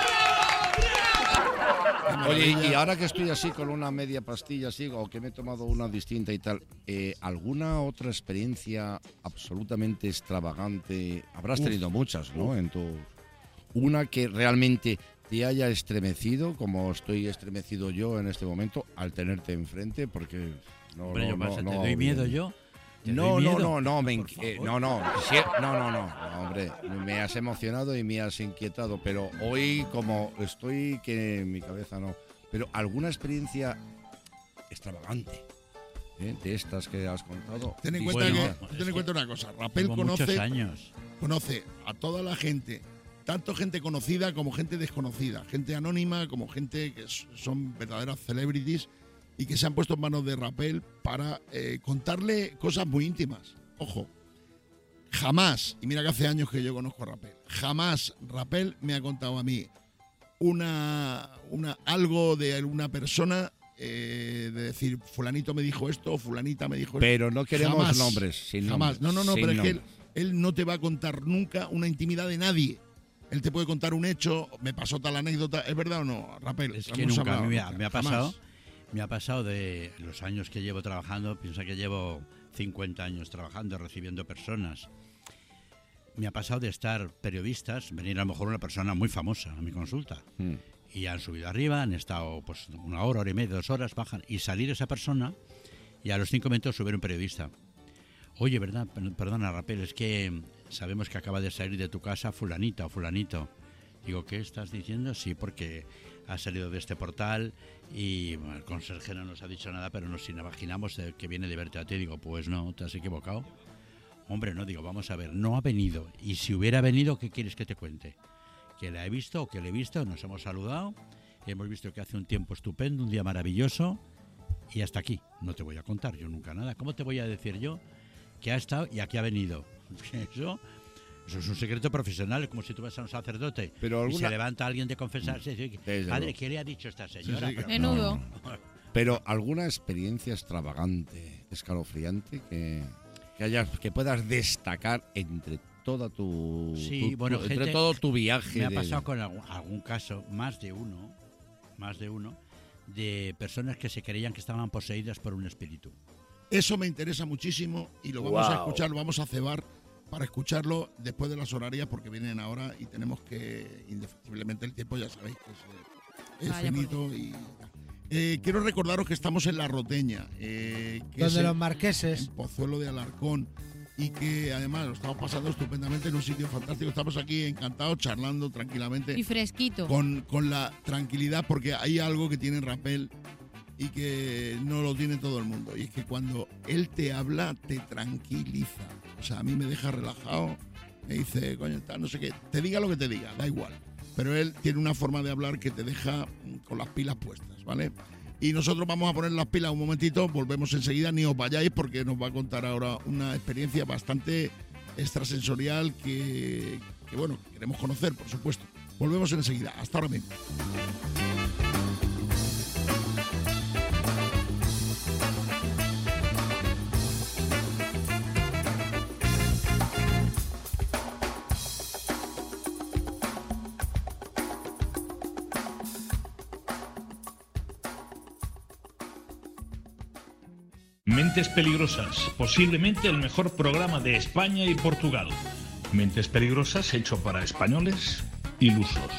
Oye, y maravilla. ahora que estoy así con una media pastilla así, o que me he tomado una distinta y tal, eh, ¿alguna otra experiencia absolutamente extravagante? Habrás Uf. tenido muchas, ¿no? En tu una que realmente te haya estremecido, como estoy estremecido yo en este momento al tenerte enfrente, porque no, Hombre, no, yo no, pasa, no ¿te doy bien. miedo yo? ¿Te No, doy no, miedo? no, no, me Por inqui- eh, favor. no, no, si- no, no, no, no, hombre, me has emocionado y me has inquietado, pero hoy como estoy que en mi cabeza no, pero alguna experiencia extravagante, ¿eh? De estas que has contado. Ten en Y- cuenta, Bueno, que, es ten en que cuenta una cosa, Rapel Llevo muchos conoce, años. conoce a toda la gente, tanto gente conocida como gente desconocida, gente anónima como gente que s- son verdaderas celebrities y que se han puesto en manos de Rapel para eh, contarle cosas muy íntimas. Ojo, jamás, y mira que hace años que yo conozco a Rapel, jamás Rapel me ha contado a mí una, una algo de una persona eh, de decir fulanito me dijo esto o fulanita me dijo esto. Pero no queremos Jamás. nombres, sin Jamás. nombres, No, no, no, sin pero es que él, nombres. él no te va a contar nunca una intimidad de nadie. Él te puede contar un hecho, me pasó tal anécdota, ¿es verdad o no, Rapel? Es que Hemos nunca hablado, me, ha- nunca, me ha jamás. pasado. Me ha pasado de los años que llevo trabajando, piensa que llevo cincuenta años trabajando, recibiendo personas. Me ha pasado de estar periodistas, venir a lo mejor una persona muy famosa a mi consulta. Mm. Y han subido arriba, han estado pues una hora, hora y media, dos horas, bajan. Y salir esa persona y a los cinco minutos subir un periodista. Oye, ¿verdad? Per- Perdona, Rapel, es que sabemos que acaba de salir de tu casa fulanita o fulanito. Digo, ¿qué estás diciendo? Sí, porque ha salido de este portal y bueno, el conserje no nos ha dicho nada, pero nos imaginamos de- que viene de verte a ti. Digo, pues no, te has equivocado. Hombre, no, digo, vamos a ver, no ha venido. Y si hubiera venido, ¿qué quieres que te cuente? Que la he visto o que le he visto, nos hemos saludado, hemos visto que hace un tiempo estupendo, un día maravilloso, y hasta aquí. No te voy a contar yo nunca nada. ¿Cómo te voy a decir yo que ha estado y aquí ha venido? Eso, eso es un secreto profesional, es como si tú vas a un sacerdote Pero y alguna- se levanta alguien de confesarse y dice, Desde padre, luego. ¿qué le ha dicho esta señora? Sí, sí, Pero- Menudo. Pero alguna experiencia extravagante, escalofriante que, que hayas, que puedas destacar entre toda tu, Sí, tu- bueno, tu- entre gente- todo tu viaje. Me ha de- pasado con algún, algún caso, más de uno, más de uno, de personas que se creían que estaban poseídas por un espíritu. Eso me interesa muchísimo y lo vamos a Wow. escuchar, lo vamos a cebar para escucharlo después de las horarias porque vienen ahora y tenemos que, indefectiblemente, el tiempo ya sabéis que es, eh, es Vaya por finito y... Eh, quiero recordaros que estamos en La Roteña, eh, que es Donde en- los marqueses. en Pozuelo de Alarcón y que además lo estamos pasando estupendamente en un sitio fantástico. Estamos aquí encantados, charlando tranquilamente Y fresquito. con, con la tranquilidad porque hay algo que tiene Rapel y que no lo tiene todo el mundo. Y es que cuando él te habla, te tranquiliza. O sea, a mí me deja relajado, me dice, coño, tal, no sé qué. Te diga lo que te diga, da igual. Pero él tiene una forma de hablar que te deja mm, con las pilas puestas, ¿vale? Y nosotros vamos a poner las pilas un momentito, volvemos enseguida, ni os vayáis porque nos va a contar ahora una experiencia bastante extrasensorial que, que bueno, queremos conocer, por supuesto. Volvemos enseguida, hasta ahora mismo. Mentes Peligrosas, posiblemente el mejor programa de España y Portugal. Mentes Peligrosas hecho para españoles ilusos.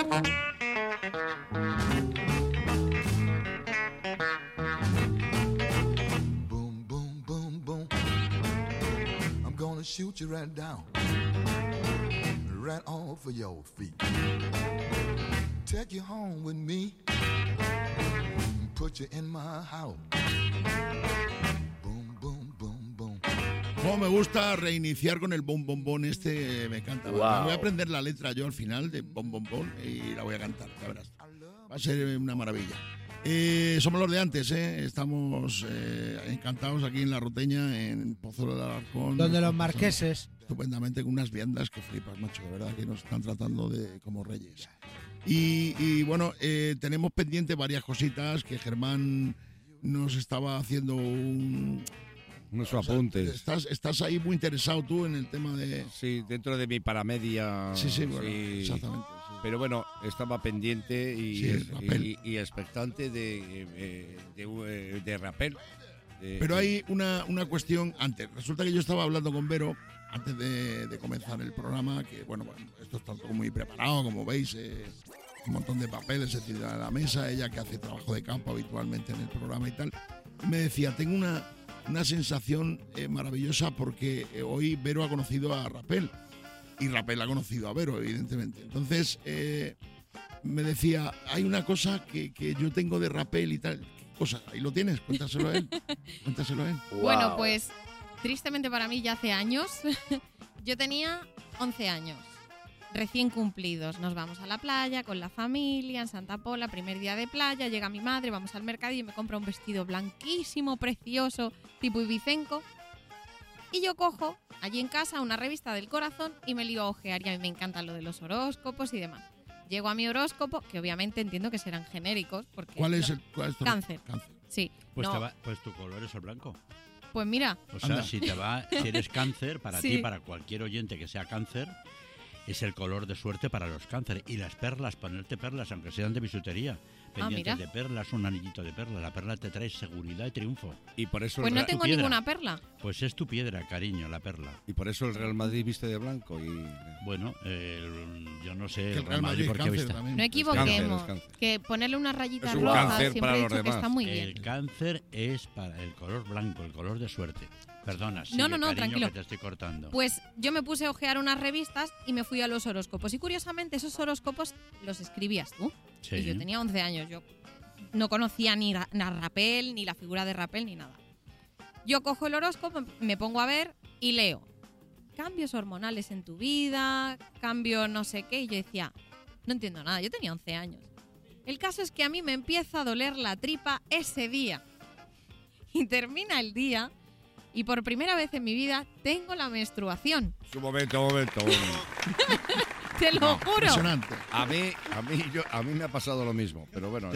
Boom, boom, boom, boom. I'm gonna shoot you right down, right off of your feet. Take you home with me, put you in my house. Como me gusta reiniciar con el bom bom bom este, me encanta. Wow. Me voy a aprender la letra yo al final de bom bom bom y la voy a cantar, ya verás. Va a ser una maravilla. Eh, somos los de antes, ¿eh? Estamos eh, encantados aquí en La Roteña, en Pozuelo del Alarcón. Donde los marqueses. Estupendamente, con unas viandas que flipas, macho, de verdad, que nos están tratando de como reyes. Y, y bueno, eh, tenemos pendiente varias cositas que Germán nos estaba haciendo un... Unos o sea, apuntes. Estás, estás ahí muy interesado tú en el tema de... Sí, dentro de mi paramedia. Sí, sí, bueno, exactamente. Sí. Pero bueno, estaba pendiente y, Sí, es- Rapel. y, y expectante de, eh, de, de, de Rapel. De- Pero hay una, una cuestión antes. Resulta que yo estaba hablando con Vero antes de, de comenzar el programa, que bueno, bueno, esto está todo muy preparado, como veis, eh, un montón de papeles encima de la mesa, ella que hace trabajo de campo habitualmente en el programa y tal. Me decía, tengo una, una sensación eh, maravillosa porque eh, hoy Vero ha conocido a Rapel y Rapel ha conocido a Vero, evidentemente. Entonces, eh, me decía, hay una cosa que, que yo tengo de Rapel y tal. ¿Qué cosa? Ahí lo tienes, cuéntaselo a él. Cuéntaselo a él. Bueno, pues tristemente para mí ya hace años. Yo tenía once años, recién cumplidos. Nos vamos a la playa con la familia en Santa Pola, primer día de playa, llega mi madre, vamos al mercado y me compra un vestido blanquísimo, precioso, tipo ibicenco. Y yo cojo allí en casa una revista del corazón y me lío a ojear, y a mí me encanta lo de los horóscopos y demás. Llego a mi horóscopo, que obviamente entiendo que serán genéricos. Porque ¿Cuál es el cuál es tu- Cáncer. Cáncer. Sí. Pues, no, te va- pues tu color es el blanco. pues mira. O sea, Anda. si te va, si eres cáncer, para Sí. ti, para cualquier oyente que sea cáncer, es el color de suerte para los cánceres. Y las perlas, ponerte perlas, aunque sean de bisutería. Pendientes Ah, mira. de perlas, un anillito de perla. La perla te trae seguridad y triunfo. Y por eso Pues el no Real- tengo piedra. ninguna perla. Pues es tu piedra, cariño, la perla. y por eso el Real Madrid viste de blanco y Bueno, eh, yo no sé Que el Real Madrid por qué cáncer viste. también. No equivoquemos. cáncer, es cáncer. Que ponerle unas rayitas Es un rojas cáncer siempre para he los dicho que demás. está muy bien. El cáncer es para el color blanco, el color de suerte. Perdona, sigue, No, no, no, cariño, tranquilo. que te estoy cortando. Pues yo me puse a ojear unas revistas y me fui a los horóscopos. Y curiosamente esos horóscopos los escribías tú. Sí. Y yo tenía once años. Yo no conocía ni Ra- ni a Rapel, ni la figura de Rapel, ni nada. Yo cojo el horóscopo, me pongo a ver y leo cambios hormonales en tu vida, cambio no sé qué. Y yo decía, no entiendo nada. Yo tenía once años. El caso es que a mí me empieza a doler la tripa ese día. Y termina el día y por primera vez en mi vida tengo la menstruación. Un momento, un momento. un momento. Te lo juro. Impresionante. A mí, a mí, yo, a mí me ha pasado lo mismo, pero bueno.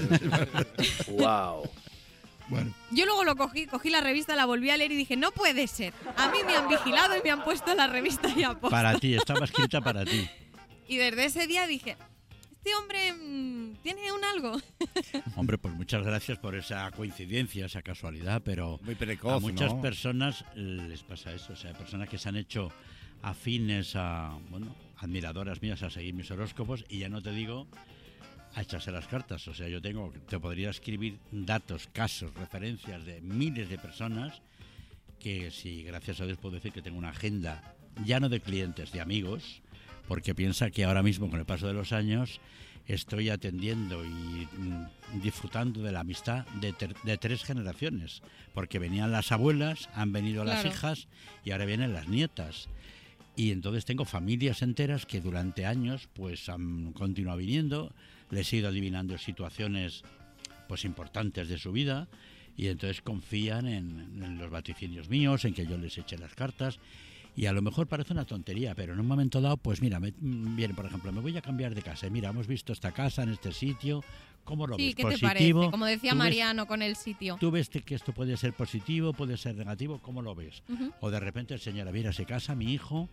Wow. Bueno, Yo luego lo cogí, cogí la revista, la volví a leer y dije, no puede ser. A mí me han vigilado y me han puesto la revista y a posta. Para ti, estaba escrita para ti. Y desde ese día dije, este hombre mm, tiene un algo. Hombre, pues muchas gracias por esa coincidencia, esa casualidad, pero Muy precoz, a muchas ¿no? personas les pasa eso. O sea, personas que se han hecho afines a, bueno, admiradoras mías a seguir mis horóscopos y ya no te digo a echarse las cartas. O sea, yo tengo, te podría escribir datos, casos, referencias de miles de personas que si gracias a Dios puedo decir que tengo una agenda ya no de clientes, de amigos, porque piensa que ahora mismo con el paso de los años estoy atendiendo y mm, disfrutando de la amistad de, ter- de tres generaciones, porque venían las abuelas, han venido las Claro. hijas y ahora vienen las nietas. Y entonces tengo familias enteras que durante años pues han continuado viniendo, les he ido adivinando situaciones pues importantes de su vida, y entonces confían en, en los vaticinios míos, en que yo les eche las cartas. Y a lo mejor parece una tontería, pero en un momento dado, pues mira, me, viene, por ejemplo, me voy a cambiar de casa. Mira, hemos visto esta casa en este sitio. ¿Cómo lo sí, ves? ¿qué ¿Positivo? te parece? Como decía ¿Tú Mariano ves, con el sitio. ¿Tú ves que esto puede ser positivo, puede ser negativo? ¿Cómo lo ves? Uh-huh. O de repente, señora, mira, se casa mi hijo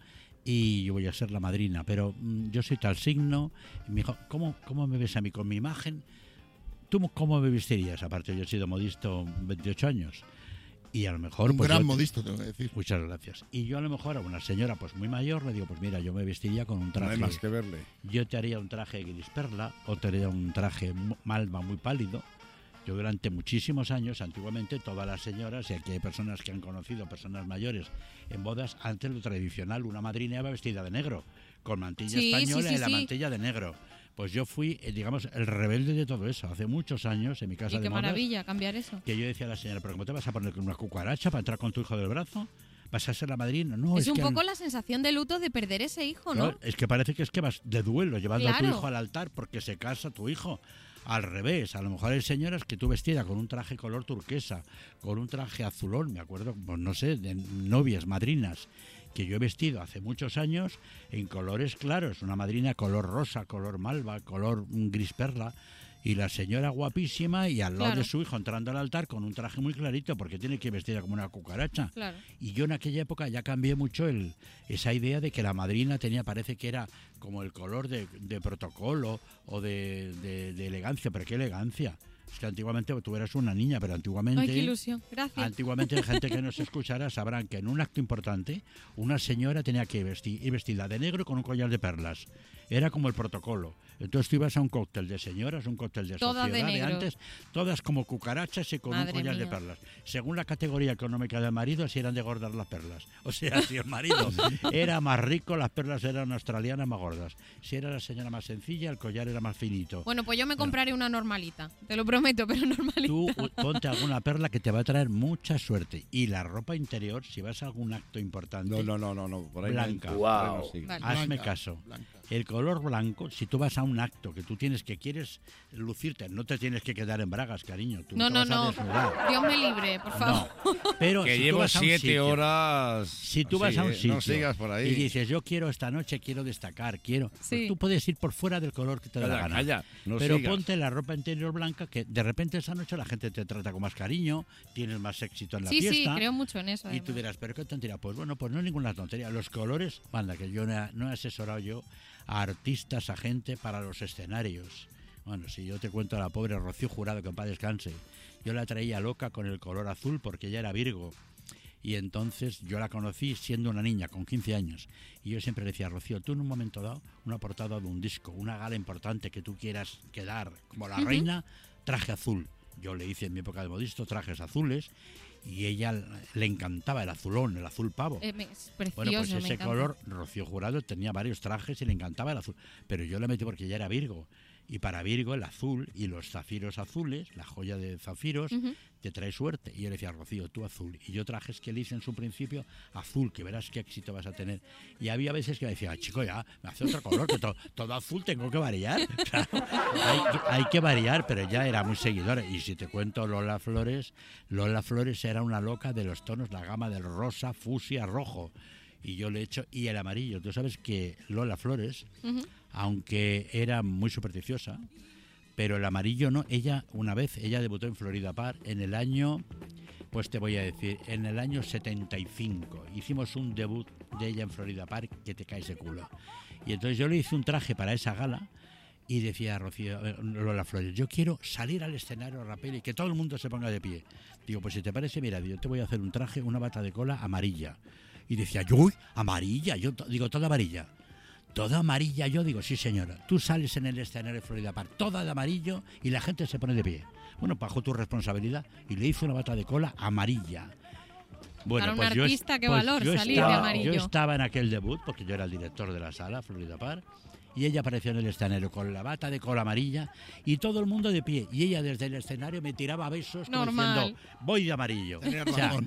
y yo voy a ser la madrina, pero mmm, yo soy tal signo. Y mi hijo, ¿cómo, ¿cómo me ves a mí con mi imagen? ¿Tú cómo me vestirías? Aparte, yo he sido modisto veintiocho años. Y a lo mejor... Un pues gran yo, modisto, tengo que decir. Muchas gracias. Y yo a lo mejor a una señora pues muy mayor le digo, pues mira, yo me vestiría con un traje... No hay más que verle. Yo te haría un traje gris perla o te haría un traje malva muy pálido. Yo durante muchísimos años, antiguamente, todas las señoras, y aquí hay personas que han conocido, personas mayores, en bodas, antes lo tradicional, una madrina iba vestida de negro, con mantilla sí, española sí, sí, y la sí. mantilla de negro. Pues yo fui, eh, digamos, el rebelde de todo eso. Hace muchos años en mi casa y de qué modas, maravilla cambiar eso. que yo decía a la señora, ¿pero cómo te vas a poner con una cucaracha para entrar con tu hijo del brazo? ¿Vas a ser la madrina? No, es, es un que poco la sensación de luto de perder ese hijo, ¿no? no, es que parece que es que vas de duelo llevando Claro. a tu hijo al altar porque se casa tu hijo. Al revés, a lo mejor hay señoras que tú vestida con un traje color turquesa, con un traje azulón, me acuerdo, pues no sé, de novias, madrinas, que yo he vestido hace muchos años en colores claros, una madrina color rosa, color malva, color gris perla, y la señora guapísima y al lado Claro. de su hijo entrando al altar con un traje muy clarito porque tiene que ir vestida como una cucaracha. Claro. Y yo en aquella época ya cambié mucho el, esa idea de que la madrina tenía, parece que era como el color de, de protocolo o de, de, de elegancia, pero qué elegancia. Es que antiguamente tú eras una niña, pero antiguamente... Ay, qué ilusión. Gracias. Antiguamente, gente que nos escuchara sabrán que en un acto importante una señora tenía que vestir, ir vestida de negro con un collar de perlas. Era como el protocolo. Entonces tú ibas a un cóctel de señoras, un cóctel de Todas sociedad de de negro. antes, todas como cucarachas y con Madre un collar mía. de perlas. Según la categoría económica del marido, si eran de gordas las perlas. O sea, si el marido era más rico, las perlas eran australianas más gordas. Si era la señora más sencilla, el collar era más finito. Bueno, pues yo me compraré una normalita. Te lo prometo, pero normalita. Tú ponte alguna perla que te va a traer mucha suerte. Y la ropa interior, si vas a algún acto importante, No, no, no, no, no. Por ahí blanca. no, por ahí no sigue. Vale. Hazme Blanca, caso. blanca. El color blanco, si tú vas a un acto que tú tienes que quieres lucirte, no te tienes que quedar en bragas, cariño. Tú No, te no, vas a no. desnudar. Dios me libre, por favor. No, pero Que si tú llevo vas a un siete sitio, horas. Si tú Sí, vas a un eh, sitio No sigas por ahí. y dices, yo quiero esta noche, quiero destacar, quiero... pues Sí. tú puedes ir por fuera del color que te dé la Calla, gana. calla, no pero sigas. ponte la ropa interior blanca que de repente esa noche la gente te trata con más cariño, tienes más éxito en la Sí, sí, fiesta. creo mucho en eso. Y además. tú dirás, ¿pero qué tontería? Pues bueno, pues no es ninguna tontería. Los colores, manda, que yo no he, no he asesorado yo a artistas, a gente para los escenarios. Bueno, si yo te cuento a la pobre Rocío Jurado, que en paz descanse, yo la traía loca con el color azul porque ella era Virgo. Y entonces yo la conocí siendo una niña, con quince años. Y yo siempre le decía, Rocío, tú en un momento dado, una portada de un disco, una gala importante que tú quieras quedar como la Ujú. reina, traje azul. Yo le hice en mi época de modisto trajes azules y ella le encantaba el azulón, el azul pavo. Eh, me- es precioso, Bueno, pues me ese encanta. color, Rocío Jurado tenía varios trajes y le encantaba el azul. Pero yo le metí porque ella era Virgo. Y para Virgo el azul y los zafiros azules, la joya de zafiros, Ujú. te trae suerte. Y yo le decía, Rocío, tú azul. Y yo trajes que le hice en su principio azul, que verás qué éxito vas a tener. Y había veces que me decía, chico, ya, me hace otro color, que to- todo azul tengo que variar. Claro, hay, hay que variar, pero ya era muy seguidora. Y si te cuento Lola Flores, Lola Flores era una loca de los tonos, la gama del rosa, fucsia, rojo. Y yo le he hecho, y el amarillo. Tú sabes que Lola Flores, Ujú. aunque era muy supersticiosa, pero el amarillo no. Ella, una vez, ella debutó en Florida Park en el año, pues te voy a decir, en el año setenta y cinco. Hicimos un debut de ella en Florida Park que te caes de culo. Y entonces yo le hice un traje para esa gala y decía a Rocío, eh, Lola Flores, yo quiero salir al escenario rapel y que todo el mundo se ponga de pie. Digo, pues si te parece, mira, yo te voy a hacer un traje, una bata de cola amarilla. Y decía, yo, uy, amarilla, yo to- digo, toda amarilla. Toda amarilla, yo digo, sí señora, tú sales en el escenario de Florida Park, toda de amarillo y la gente se pone de pie. Bueno, bajo tu responsabilidad y le hizo una bata de cola amarilla. Bueno, Para un pues yo, es- artista, qué pues valor yo salir de estaba- amarillo. Yo estaba en aquel debut, porque yo era el director de la sala, Florida Park, y ella apareció en el escenario con la bata de cola amarilla y todo el mundo de pie. Y ella desde el escenario me tiraba besos como Normal. diciendo, voy de amarillo. Tenía O sea, razón.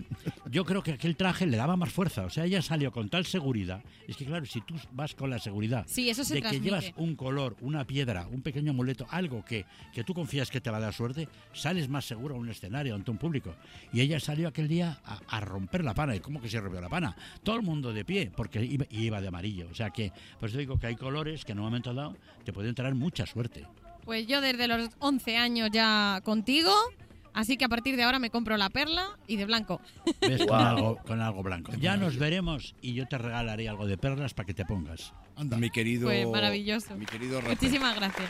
yo creo que aquel traje le daba más fuerza. O sea, ella salió con tal seguridad. Es que claro, si tú vas con la seguridad Sí, eso se de que transmite. llevas un color, una piedra, un pequeño amuleto, algo que, que tú confías que te va a dar suerte, sales más seguro a un escenario, ante un público. Y ella salió aquel día a, a romper la pana. ¿Y cómo que se rompió la pana? Todo el mundo de pie, porque iba, iba de amarillo. O sea que, pues yo digo que hay colores que en un momento dado te pueden traer mucha suerte. Pues yo desde los once años ya contigo, así que a partir de ahora me compro la perla y de blanco. ¿Ves? Wow. Con, algo, con algo blanco. Ya nos veremos y yo te regalaré algo de perlas para que te pongas. Anda. Mi querido, Pues maravilloso. mi querido Rafael, Muchísimas gracias.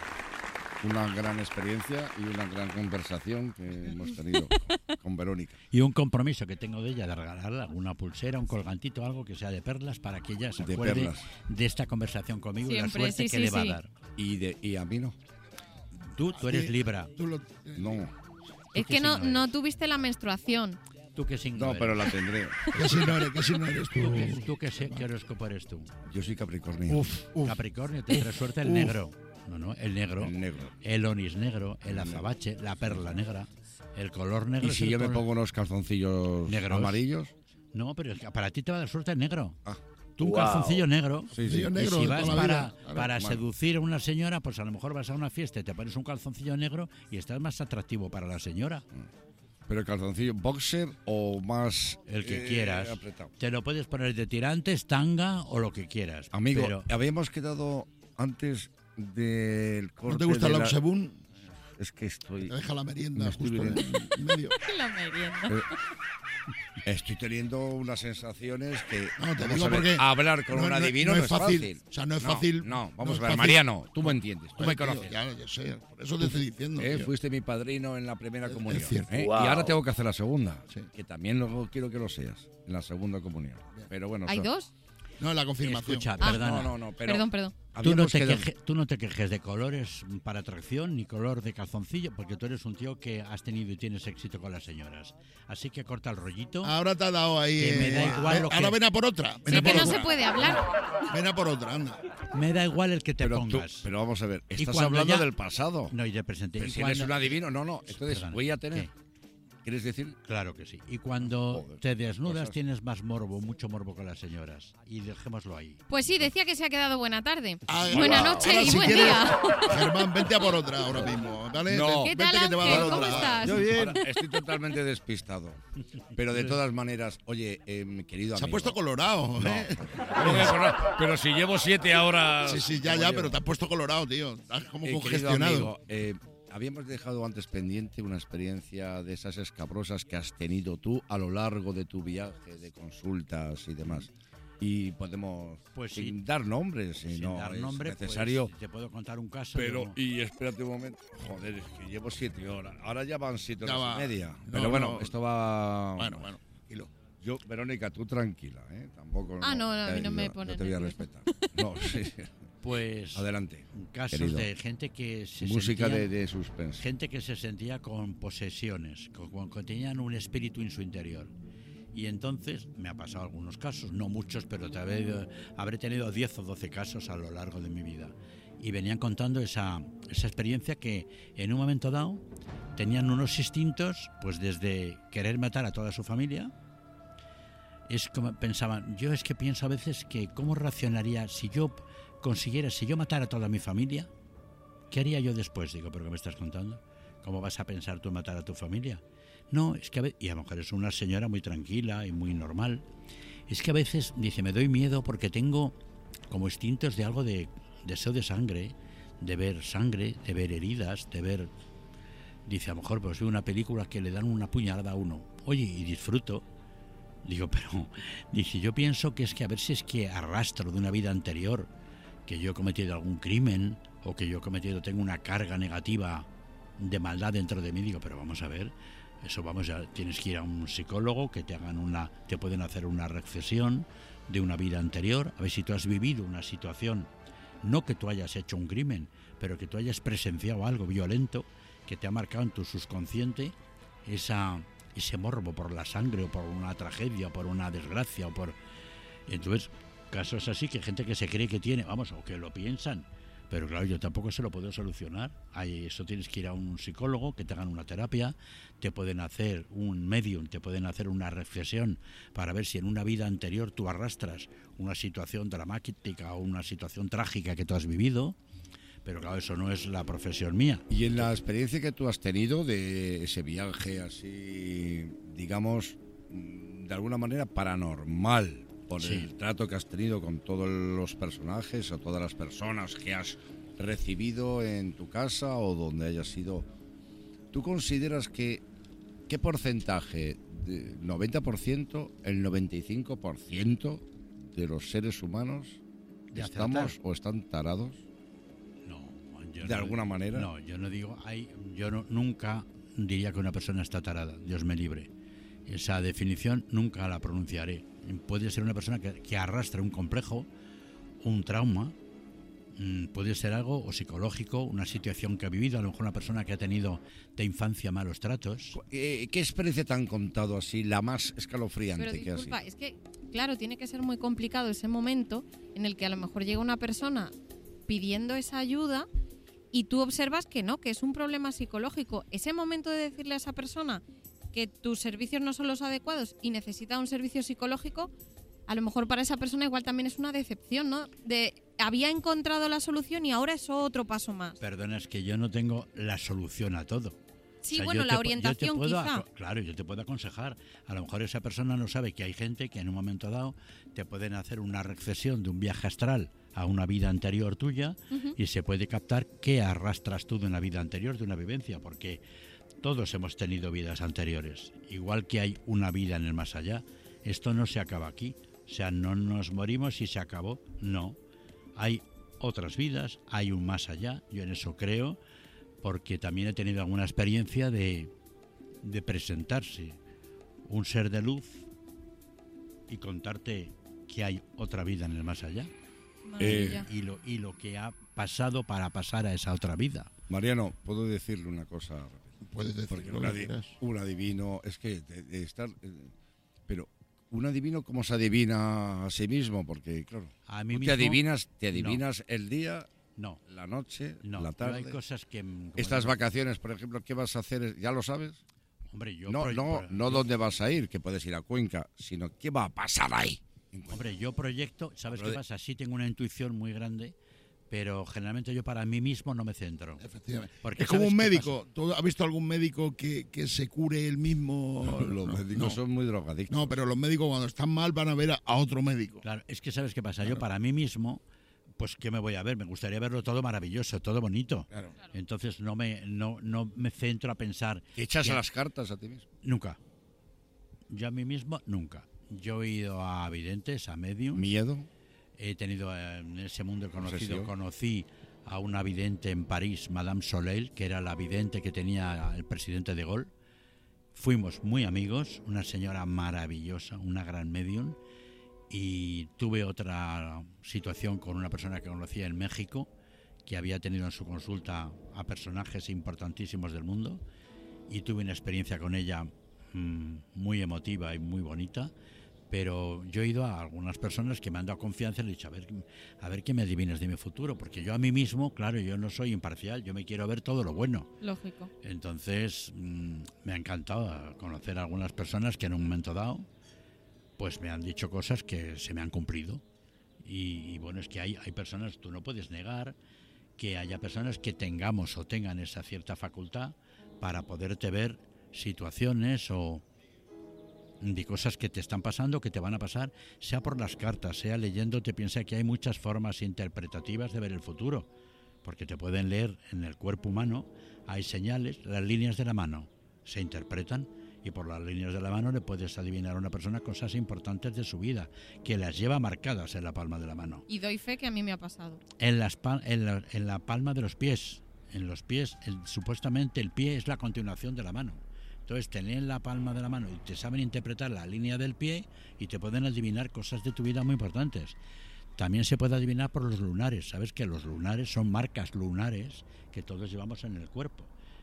una gran experiencia y una gran conversación que hemos tenido con Verónica. Y un compromiso que tengo de ella de regalarle alguna pulsera, un colgantito, algo que sea de perlas para que ella se De acuerde perlas. de esta conversación conmigo y la Siempre, suerte sí, que sí, le va sí. a dar. Y, de, y a mí no. Tú, tú eres Sí. Libra. Tú lo- No, Es qué que no, signo no eres? tuviste la menstruación. ¿Tú qué signo no, eres? pero la tendré. ¿Qué si no eres, qué si no eres tú? ¿Tú qué, tú qué, sé- qué horóscopo eres tú? Yo soy Capricornio. Uf, uf. Capricornio, te trae suerte el Uf. negro. No, no, el negro. El negro. El onis negro, el azabache, la perla negra, el color negro. ¿Y es si el yo me color- pongo unos calzoncillos Negros. amarillos? No, pero es que para ti te va a dar suerte el negro. Ah. Tú un Wow. calzoncillo negro. Sí, sí. Calzoncillo negro y si de vas toda la para, vida. Claro, para vale. seducir a una señora, pues a lo mejor vas a una fiesta y te pones un calzoncillo negro y estás más atractivo para la señora. ¿Pero el calzoncillo boxer o más El que eh, quieras. apretado? Te lo puedes poner de tirantes, tanga o lo que quieras. Amigo, Pero habíamos quedado antes del corte ¿No te gusta de el la- Oxebun? Es que estoy... Te deja la merienda Me estoy justo en viniendo. en medio. La merienda. eh, estoy teniendo unas sensaciones que... No, te vamos digo a ver, porque hablar con no- un no- adivino no no, es fácil. O sea, no es fácil. No, no vamos es a ver, fácil. Mariano, tú me entiendes, tú Oye, me tío, conoces. Ya, ya sé, por eso te estoy diciendo. Eh, tío. fuiste mi padrino en la primera comunión. cierto. ¿eh? Wow. Y ahora tengo que hacer la segunda, Sí. que también luego quiero que lo seas, en la segunda comunión. Pero bueno, ¿Hay so- dos? No, la confirmación. escucha, Ah. perdona. No, no, no, pero Perdón, perdón. Tú no, habíamos te quedado- queje- tú no te quejes de colores para atracción ni color de calzoncillo, porque tú eres un tío que has tenido y tienes éxito con las señoras. Así que corta el rollito. Ahora te ha dado ahí. Que me da eh, igual eh, lo que- Ahora ven a por otra. Ven Sí a por que no otra. se puede hablar. Ven a por otra, anda. Me da igual el que te pero, tú- pongas. pero vamos a ver, Y estás cuando hablando ya- del pasado. No, y de presente. Pero Y si eres cuando- un adivino, no, no. Entonces Perdona, voy a tener. ¿qué? ¿Quieres decir? Claro que sí. Y cuando Joder, te desnudas cosas. tienes más morbo, mucho morbo con las señoras. Y dejémoslo ahí. Pues sí, decía que se ha quedado buena tarde. Ah, Buena wow. noche Ahora, y si buen quieres, día. Germán, vente a por otra ahora mismo, ¿vale? No. Ven- ¿Qué vente tal, que te va a dar Ángel? otra. ¿Cómo estás? Yo bien. Ahora, estoy totalmente despistado. Pero de todas maneras, oye, eh, mi querido Se ha amigo. puesto colorado, No. ¿eh? No voy a acordar, pero si llevo siete horas. Sí, sí, ya, como ya, llevo. pero te has puesto colorado, tío. Estás como Eh, querido congestionado. amigo, eh, habíamos dejado antes pendiente una experiencia de esas escabrosas que has tenido tú a lo largo de tu viaje de consultas y demás. Y podemos, Pues sí. sin dar nombres, si Sin no dar es nombre, necesario. pues, te puedo contar un caso. Pero, yo- y espérate un momento, joder, es que llevo siete horas. Ahora ya van siete Ya horas va. y media. No, Pero bueno, no. esto va. Bueno, bueno, tranquilo. Yo, Verónica, tú tranquila, ¿eh? Tampoco. Ah, no, no, a mí no eh, me yo- pone yo te voy a nerviosa. respetar. No, sí. Pues Adelante. casos querido. de gente que se Música sentía, de, de suspense. gente que se sentía con posesiones, con, con- que tenían un espíritu en su interior. Y entonces me ha pasado algunos casos, no muchos, pero tal vez, eh, habré tenido diez o doce casos a lo largo de mi vida. Y venían contando esa, esa experiencia que en un momento dado tenían unos instintos, pues desde querer matar a toda su familia. Es como pensaban, yo es que pienso a veces que cómo reaccionaría si yo consiguiera, si yo matara a toda mi familia, ¿qué haría yo después? Digo, ¿pero qué me estás contando? ¿Cómo vas a pensar tú en matar a tu familia? No, es que a veces, y a lo mejor es una señora muy tranquila y muy normal, es que a veces dice, me doy miedo porque tengo como instintos de algo de deseo de sangre, de ver sangre, de ver heridas, de ver... Dice, a lo mejor pues veo una película que le dan una puñalada a uno, oye, y disfruto. Digo, pero, dice, yo pienso que es que a ver si es que arrastro de una vida anterior, que yo he cometido algún crimen, o que yo he cometido, tengo una carga negativa de maldad dentro de mí. Digo, pero vamos a ver, eso vamos, ya tienes que ir a un psicólogo, que te hagan una, te pueden hacer una reflexión de una vida anterior, a ver si tú has vivido una situación, no que tú hayas hecho un crimen, pero que tú hayas presenciado algo violento, que te ha marcado en tu subconsciente esa... ese morbo por la sangre o por una tragedia o por una desgracia o por... Entonces, casos así que gente que se cree que tiene, vamos, o que lo piensan, Pero claro, yo tampoco se lo puedo solucionar. Hay, eso tienes que ir a un psicólogo, que te hagan una terapia, te pueden hacer un medium, te pueden hacer una reflexión para ver si en una vida anterior tú arrastras una situación dramática o una situación trágica que tú has vivido. Pero claro, eso no es la profesión mía. Y en la experiencia que tú has tenido de ese viaje así, digamos, de alguna manera paranormal, por sí. el trato que has tenido con todos los personajes o todas las personas que has recibido en tu casa o donde hayas ido, ¿tú consideras que qué porcentaje, de noventa por ciento, el noventa y cinco por ciento de los seres humanos ¿De estamos acertar? o están tarados? No, yo ¿De no, alguna manera? No, yo no digo, hay, yo no, nunca diría que una persona está tarada, Dios me libre. Esa definición nunca la pronunciaré. Puede ser una persona que, que arrastra un complejo, un trauma, mmm, puede ser algo o psicológico, una situación que ha vivido, a lo mejor una persona que ha tenido de infancia malos tratos. ¿Qué experiencia te han contado así, la más escalofriante Pero que ha disculpa, sido? es que, claro, tiene que ser muy complicado ese momento en el que a lo mejor llega una persona pidiendo esa ayuda y tú observas que no, que es un problema psicológico. Ese momento de decirle a esa persona que tus servicios no son los adecuados y necesita un servicio psicológico, a lo mejor para esa persona igual también es una decepción, ¿no? De había encontrado la solución y ahora es otro paso más. Perdona, es que yo no tengo la solución a todo. Sí, O sea, bueno, yo la te, orientación yo te puedo, quizá. Claro, yo te puedo aconsejar. A lo mejor esa persona no sabe que hay gente que en un momento dado te pueden hacer una recesión de un viaje astral a una vida anterior tuya Uh-huh. y se puede captar qué arrastras tú de una vida anterior, de una vivencia, porque todos hemos tenido vidas anteriores. Igual que hay una vida en el más allá, esto no se acaba aquí. O sea, no nos morimos y se acabó. No. Hay otras vidas, hay un más allá. Yo en eso creo, porque también he tenido alguna experiencia de, de presentarse un ser de luz y contarte que hay otra vida en el más allá. Eh, y, lo, y lo que ha pasado para pasar a esa otra vida. Mariano, ¿puedo decirle una cosa? Puedes decir Porque lo un, que adi- quieras. un adivino, es que de, de estar... eh, pero, ¿un adivino cómo se adivina a sí mismo? Porque, claro, A mí tú mismo, te adivinas, te no. adivinas el día, No. la noche, No, la pero tarde. hay cosas que... como Estas digo, vacaciones, por ejemplo, ¿qué vas a hacer? ¿Ya lo sabes? Hombre, yo... No, pro- no, pro- no yo- dónde vas a ir, que puedes ir a Cuenca, sino qué va a pasar ahí. Hombre, yo proyecto, ¿sabes Hablo qué de- pasa? Sí tengo una intuición muy grande, pero generalmente yo para mí mismo no me centro. Efectivamente. Porque Es como ¿sabes un qué médico. ¿Tú has visto algún médico que, que se cure él mismo? Los No, médicos no. son muy drogadictos. No, pero los médicos cuando están mal van a ver a, a otro médico. Claro, es que ¿sabes qué pasa? Claro. Yo para mí mismo, pues ¿qué me voy a ver? Me gustaría verlo todo maravilloso, todo bonito. Claro. Entonces no me, no, no me centro a pensar... ¿Te echas que- las cartas a ti mismo? Nunca. Yo a mí mismo, nunca. Yo he ido a videntes, a mediums. ¿Miedo? He tenido eh, en ese mundo conocido, Obsesión. conocí a una vidente en París, Madame Soleil, que era la vidente que tenía el presidente de Gaulle. Fuimos muy amigos, una señora maravillosa, una gran medium. Y tuve otra situación con una persona que conocía en México, que había tenido en su consulta a personajes importantísimos del mundo. Y tuve una experiencia con ella mmm, muy emotiva y muy bonita. Pero yo he ido a algunas personas que me han dado confianza y le he dicho, a ver, a ver qué me adivinas de mi futuro, porque yo a mí mismo, claro, yo no soy imparcial, yo me quiero ver todo lo bueno. Lógico. Entonces, mmm, me ha encantado conocer a algunas personas que en un momento dado, pues me han dicho cosas que se me han cumplido. Y, y bueno, es que hay, hay personas, tú no puedes negar que haya personas que tengamos o tengan esa cierta facultad para poderte ver situaciones o de cosas que te están pasando, que te van a pasar, sea por las cartas, sea leyendo. Te piensa que hay muchas formas interpretativas de ver el futuro, porque te pueden leer en el cuerpo humano, hay señales, las líneas de la mano se interpretan y por las líneas de la mano le puedes adivinar a una persona cosas importantes de su vida, que las lleva marcadas en la palma de la mano. Y doy fe que a mí me ha pasado. En, las pal- en, la, en la palma de los pies, en los pies, el- supuestamente el pie es la continuación de la mano. Entonces te leen la palma de la mano y te saben interpretar la línea del pie y te pueden adivinar cosas de tu vida muy importantes. También se puede adivinar por los lunares. Sabes que los lunares son marcas lunares que todos llevamos en el cuerpo.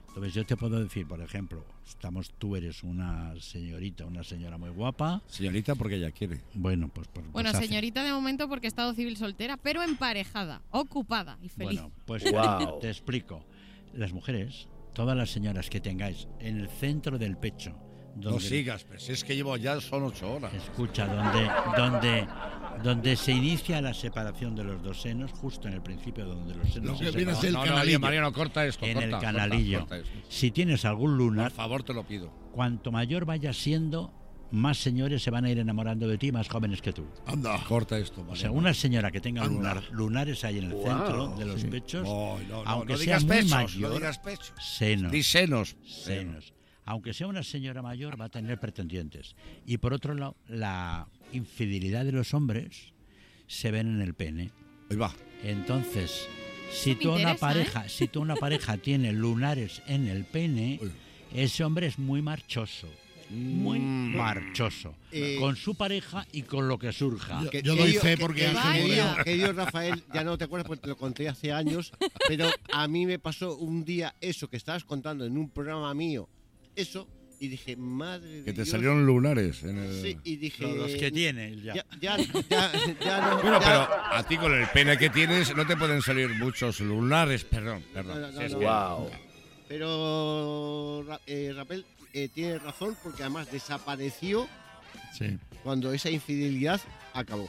Entonces yo te puedo decir, por ejemplo, estamos, tú eres una señorita, una señora muy guapa. Señorita porque ella quiere. Bueno, pues... pues Bueno, hace- señorita de momento porque he estado civil soltera, pero emparejada, ocupada y feliz. Bueno, pues Wow. te explico. Las mujeres, todas las señoras que tengáis en el centro del pecho, donde, No sigas, pues es que llevo ya son ocho horas. escucha, donde, donde, donde se inicia la separación de los dos senos, justo en el principio donde los senos Lo que se viene a separan, ser el no, no, canalillo. oye, Mariano, corta esto. en corta, el corta, canalillo. corta esto. Si tienes algún lunar, Por favor, te lo pido. cuanto mayor vayas siendo, más señores se van a ir enamorando de ti, más jóvenes que tú. Anda. Corta esto, O Mariano. sea, una señora que tenga Anda. lunar- lunares ahí en el Wow. centro de los Sí. pechos, No, no, no, aunque no sea digas muy pechos, mayor, no digas pechos. senos, Di senos. senos. Aunque sea una señora mayor, va a tener pretendientes. Y por otro lado, la infidelidad de los hombres se ven en el pene. Ahí va. Entonces, si Me tú a una interesa, pareja, si tú a una pareja tiene lunares en el pene, Uy. ese hombre es muy marchoso. Muy Mm. marchoso. Eh, con su pareja y con lo que surja. Yo, Que- yo que doy yo- fe que- porque que- Ángel querido, Moreno- querido Rafael, ya no te acuerdas porque te lo conté hace años, pero a mí me pasó un día eso que estabas contando en un programa mío, eso, y dije, madre de Que te Dios. salieron lunares en el... Sí, y dije... Los, los que tiene ya. Ya, ya, ya, ya no... Bueno, ya- pero a ti con el pene que tienes no te pueden salir muchos lunares, perdón, perdón. No, no, Si es no, que- Wow. Pero Ra- eh, Rapel eh, tiene razón porque además desapareció Sí. cuando esa infidelidad acabó.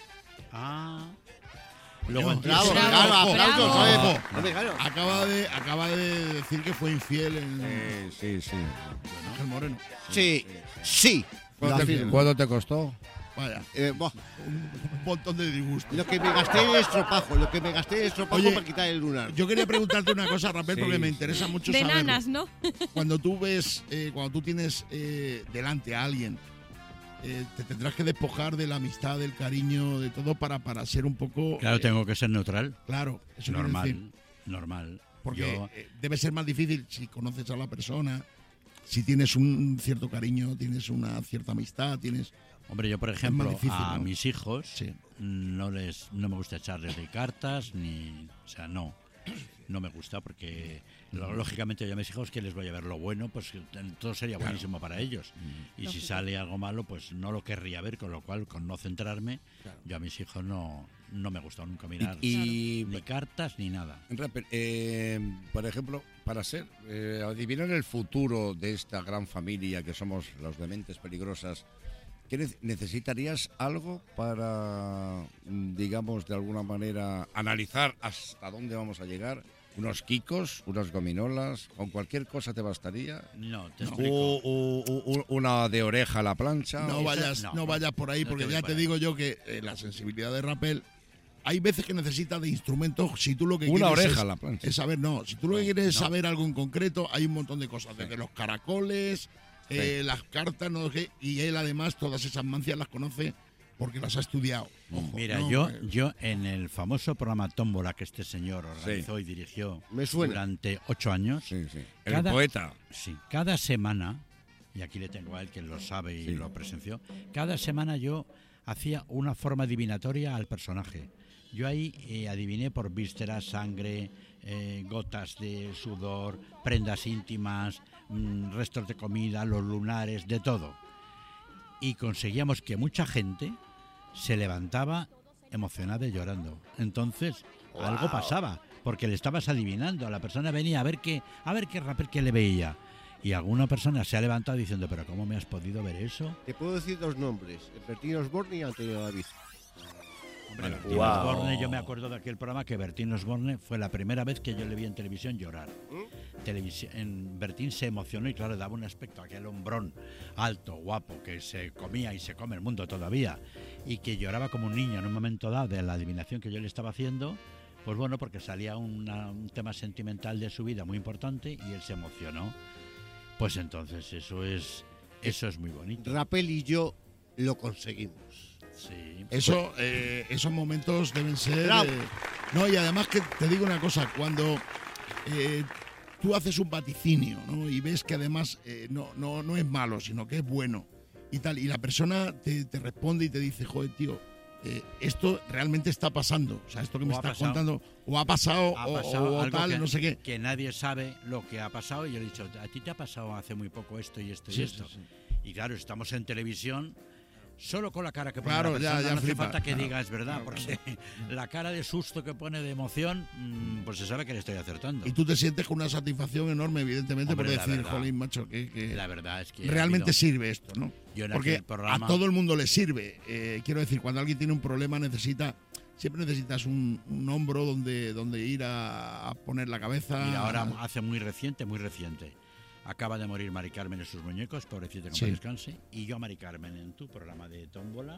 Ah. Luego Bravo, empieza- bravo, Ojo, aplausos, ojo, ¿sabes? ojo. Hombre, claro. Acaba de, acaba de decir que fue infiel en Eh, sí, sí. Ángel Moreno. Sí, sí. Lo ¿Cuánto te, afirmo. cuánto te costó? Vaya, Eh, buah, un, un montón de disgusto. lo que me gasté en estropajo, lo que me gasté en estropajo Oye, para quitar el lunar. Yo quería preguntarte una cosa, Rapel, Sí, porque me sí. interesa mucho De saberlo. nanas, ¿no? Cuando tú ves, eh, cuando tú tienes eh, delante a alguien, eh, te tendrás que despojar de la amistad, del cariño, de todo para, para ser un poco... Claro, eh, tengo que ser neutral. Claro, eso quiere Normal. decir, Normal. porque Yo- eh, debe ser más difícil si conoces a la persona, si tienes un cierto cariño, tienes una cierta amistad, tienes... Hombre, yo por ejemplo, difícil, a ¿no? mis hijos Sí. no les no me gusta echarles ni cartas ni, o sea, no. No me gusta porque lo- lógicamente yo a mis hijos que les voy a ver lo bueno, pues que todo sería buenísimo para ellos. Y si sale algo malo, pues no lo querría ver, con lo cual con no centrarme, yo a mis hijos no no me gusta nunca mirar Y, ni cartas ni nada. Rapper, eh, por ejemplo, para ser, eh, adivinar el futuro de esta gran familia que somos los de Mentes Peligrosas, ¿qué ne- necesitarías algo para, mm, digamos, de alguna manera analizar hasta dónde vamos a llegar? ¿Unos quicos, unas gominolas? ¿Con cualquier cosa te bastaría? No, te U- explico. u- u- u- ¿Una de oreja a la plancha? No O- vayas, no, no, no. vayas por ahí, No porque te voy ya por te ahí. digo yo que eh, la sensibilidad de Rapel, hay veces que necesitas de instrumentos, si tú lo que Una quieres oreja es, a la plancha. es saber, no, si tú lo que quieres es no. saber algo en concreto, hay un montón de cosas, desde los caracoles, eh, las cartas, no sé, y él además todas esas mancias las conoce porque las ha estudiado. Ojo, Mira, no, yo, eh, yo en el famoso programa Tómbola que este señor organizó y dirigió Me suena. durante ocho años, Sí, sí. El Cada- poeta. sí, cada semana, y aquí le tengo a él que lo sabe y Sí. lo presenció, cada semana yo hacía una forma adivinatoria al personaje. Yo ahí eh, adiviné por vísceras, sangre, eh, gotas de sudor, prendas íntimas, mm, restos de comida, los lunares, de todo. Y conseguíamos que mucha gente se levantaba emocionada y llorando. Entonces, algo pasaba, porque le estabas adivinando. La persona venía a ver qué, a ver qué rapper que le veía. Y alguna persona se ha levantado diciendo, pero ¿cómo me has podido ver eso? Te puedo decir dos nombres, Bertín Osborne y Antonio David. Hombre, Bertín Wow. Osborne, yo me acuerdo de aquel programa que Bertín Osborne fue la primera vez que yo le vi en televisión llorar. Televisi- en Bertín se emocionó y claro, daba un aspecto, aquel hombrón alto, guapo, que se comía y se come el mundo todavía, y que lloraba como un niño en un momento dado de la adivinación que yo le estaba haciendo, pues bueno, porque salía una- un tema sentimental de su vida muy importante y él se emocionó. Pues entonces eso es, eso es muy bonito. Rapel y yo lo conseguimos. Sí. Eso, eh, esos momentos deben ser... Bravo. eh, no, y además que te digo una cosa, cuando eh, tú haces un vaticinio, ¿no? Y ves que además eh, no, no, no es malo, sino que es bueno y tal, y la persona te, te responde y te dice, joder, tío, eh, esto realmente está pasando. O sea, esto que me O ha estás pasado. contando, o ha pasado, Ha o, pasado o algo tal, que, no sé qué. que nadie sabe lo que ha pasado. Y yo le he dicho, a ti te ha pasado hace muy poco esto y esto y Sí, esto. sí, sí. Y claro, estamos en televisión. Solo con la cara que pone Claro, la ya- persona, ya no hace flipa, falta que claro, diga es verdad, claro, porque la cara de susto que pone de emoción, mm, pues se sabe que le estoy acertando. Y tú te sientes con una satisfacción enorme, evidentemente, Hombre, por la decir, verdad. jolín, macho, que, que La verdad es que ha realmente habido- sirve esto, ¿no? Yo en Porque aquel programa- a todo el mundo le sirve. Eh, quiero decir, cuando alguien tiene un problema necesita, siempre necesitas un, un hombro donde, donde ir a, a poner la cabeza. Mira, ahora hace muy reciente, muy reciente. Acaba de morir Mari Carmen en sus muñecos, pobrecita, que Sí. sí. descanse. Y yo a Mari Carmen en tu programa de Tómbola,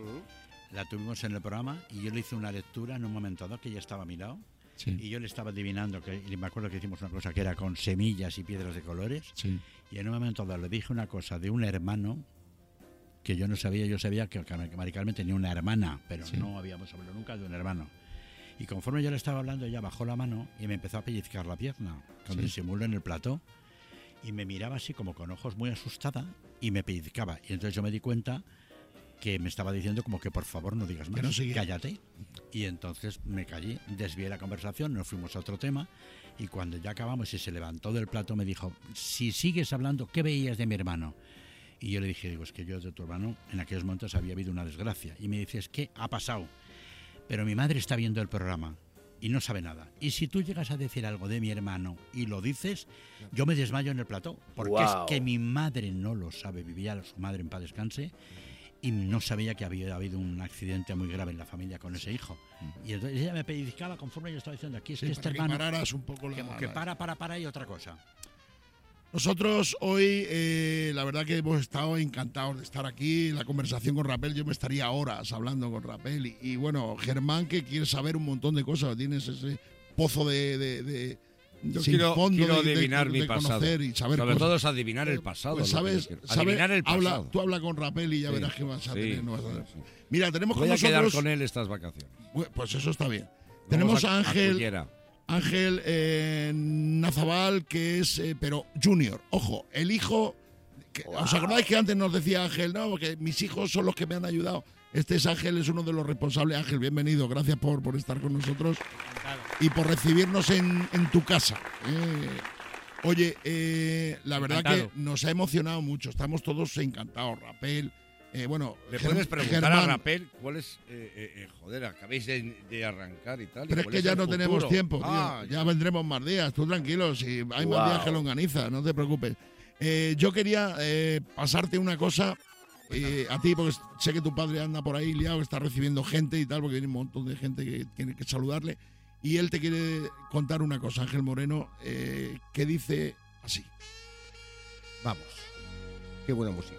la tuvimos en el programa y yo le hice una lectura en un momento dado que ella estaba a mi lado. Sí. Y yo le estaba adivinando, que, y me acuerdo que hicimos una cosa que era con semillas y piedras de colores. Sí. Y en un momento dado le dije una cosa de un hermano que yo no sabía, yo sabía que que Mari Carmen tenía una hermana, pero Sí. no habíamos hablado nunca de un hermano. Y conforme yo le estaba hablando, ella bajó la mano y me empezó a pellizcar la pierna, con Sí. disimulo en el plató, y me miraba así como con ojos muy asustada y me pellizcaba. Y entonces yo me di cuenta que me estaba diciendo como que por favor no digas más, no sigue. cállate. Y entonces me callé, desvié la conversación, nos fuimos a otro tema, y cuando ya acabamos y se levantó del plato me dijo, si sigues hablando, ¿qué veías de mi hermano? Y yo le dije, digo, es que yo de tu hermano en aquellos momentos había habido una desgracia. Y me dices, ¿qué ha pasado? Pero mi madre está viendo el programa y no sabe nada. Y si tú llegas a decir algo de mi hermano y lo dices, yo me desmayo en el plató. Porque Wow. es que mi madre no lo sabe, vivía su madre en paz descanse, y no sabía que había habido un accidente muy grave en la familia con ese hijo. Y entonces ella me pellizcaba conforme yo estaba diciendo, aquí es Sí, que este para que hermano... pararas un poco la- que, que la- para, para, para y otra cosa. Nosotros hoy, eh, la verdad que hemos estado encantados de estar aquí. La conversación con Rapel, yo me estaría horas hablando con Rapel. Y, y bueno, Germán, que quiere saber un montón de cosas, tienes ese pozo de, de, de- Yo sin quiero, fondo quiero de- de- adivinar de mi pasado. conocer y saber Sobre cosas. todo es adivinar el pasado. Pues lo que sabes, yo quiero. sabes, adivinar el habla, pasado. tú habla con Rapel y ya Sí, verás que vas a sí, tener. No vas a sí, tener. sí. Mira, tenemos Voy con a quedar nosotros. con él estas vacaciones. Pues eso está bien. Vamos Tenemos a- a a Ángel. Cullera. Ángel eh, Nazabal, que es, eh, pero Junior. Ojo, el hijo. que- ¿Os acordáis que antes nos decía Ángel, no? Porque mis hijos son los que me han ayudado? Este es Ángel, es uno de los responsables. Ángel, bienvenido. Gracias por, por estar con nosotros y por recibirnos en, en tu casa. Eh, oye, eh, la verdad Encantado. que nos ha emocionado mucho. Estamos todos encantados. Rapel. Eh, bueno, Le Germ- puedes preguntar Germán, a Rapel cuál es. Eh, eh, eh, joder, acabéis de, de arrancar y tal. y Pero es cuál que ya el no futuro. tenemos tiempo, tío. Ah, ya vendremos más días, tú tranquilo, si hay más Wow. días que longaniza, no te preocupes. Eh, yo quería eh, pasarte una cosa eh, a ti, porque sé que tu padre anda por ahí liado, está recibiendo gente y tal, porque viene un montón de gente que tiene que saludarle. Y él te quiere contar una cosa, Ángel Moreno, eh, que dice así. Vamos, qué buena música.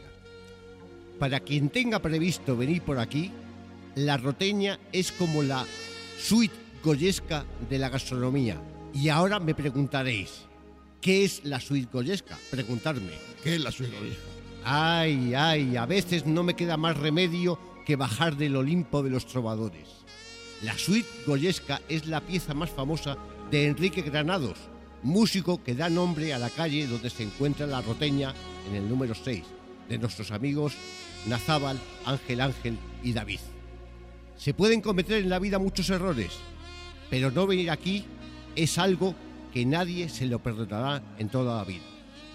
Para quien tenga previsto venir por aquí, la roteña es como la suite goyesca de la gastronomía. Y ahora me preguntaréis, ¿qué es la suite goyesca? Preguntarme. ¿Qué es la suite goyesca? Ay, ay, a veces no me queda más remedio que bajar del Olimpo de los trovadores. La suite goyesca es la pieza más famosa de Enrique Granados, músico que da nombre a la calle donde se encuentra la roteña en el número seis, de nuestros amigos Nazábal, Ángel Ángel y David. Se pueden cometer en la vida muchos errores, pero no venir aquí es algo que nadie se lo perdonará en toda la vida.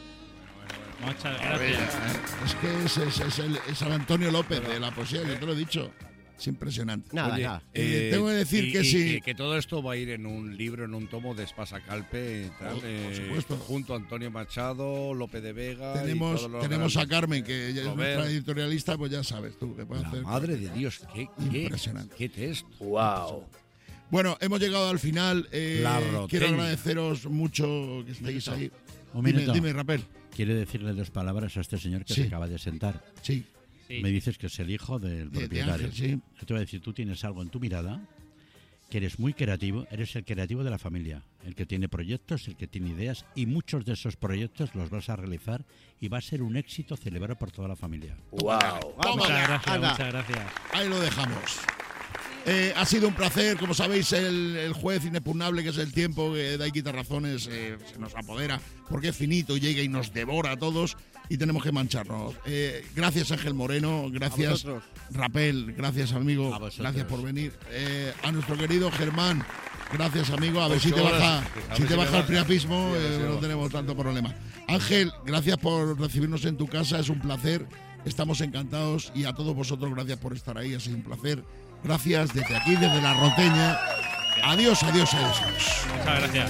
Muchas A ver, es que es, es- es el, es el Antonio López de la poesía, yo te lo he dicho. Es impresionante. Nada, Oye, nada. Eh, tengo que decir y- que y- sí. y que todo esto va a ir en un libro, en un tomo de Espasa Calpe, tal, Por- por eh, supuesto. junto a Antonio Machado, López de Vega. y Tenemos, todos los tenemos a grandes. Carmen, que ella es Robert. nuestra editorialista, pues ya sabes tú que puede La hacer. madre de Dios, qué, qué, Impresionante. qué texto. Wow. Bueno, hemos llegado al final. eh, La roteña. quiero agradeceros mucho que estéis ahí. Un Dime, minuto. dime, Rapel. Quiere decirle dos palabras a este señor que Sí. se acaba de sentar. Sí. Sí. Me dices que es el hijo del De- de propietario. Ángel, sí. Yo te voy a decir, tú tienes algo en tu mirada, que eres muy creativo, eres el creativo de la familia, el que tiene proyectos, el que tiene ideas, y muchos de esos proyectos los vas a realizar y va a ser un éxito celebrado por toda la familia. Wow. Toma Muchas ya, gracias, anda. muchas gracias. Ahí lo dejamos. Eh, ha sido un placer, como sabéis, el, el juez inexpugnable que es el tiempo, que da y quita razones, eh, se nos apodera porque es finito, llega y nos devora a todos y tenemos que mancharnos. Eh, gracias Ángel Moreno, gracias Rapel, gracias amigo, gracias por venir. Eh, a nuestro querido Germán, gracias amigo, a ver si te baja, si te baja el priapismo, eh, no tenemos tanto problema. Ángel, gracias por recibirnos en tu casa, es un placer, estamos encantados y a todos vosotros gracias por estar ahí, ha sido un placer. Gracias desde aquí, desde La Roteña. Adiós, adiós, adiós. Muchas gracias.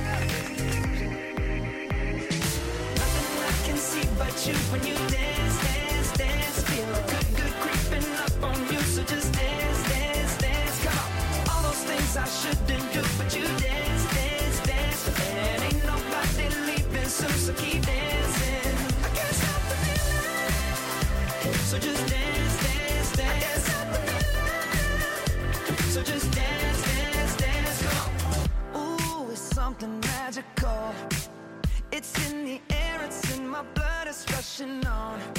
So just dance, dance, dance, come on. Ooh, it's something magical. It's in the air, it's in my blood, it's rushing on.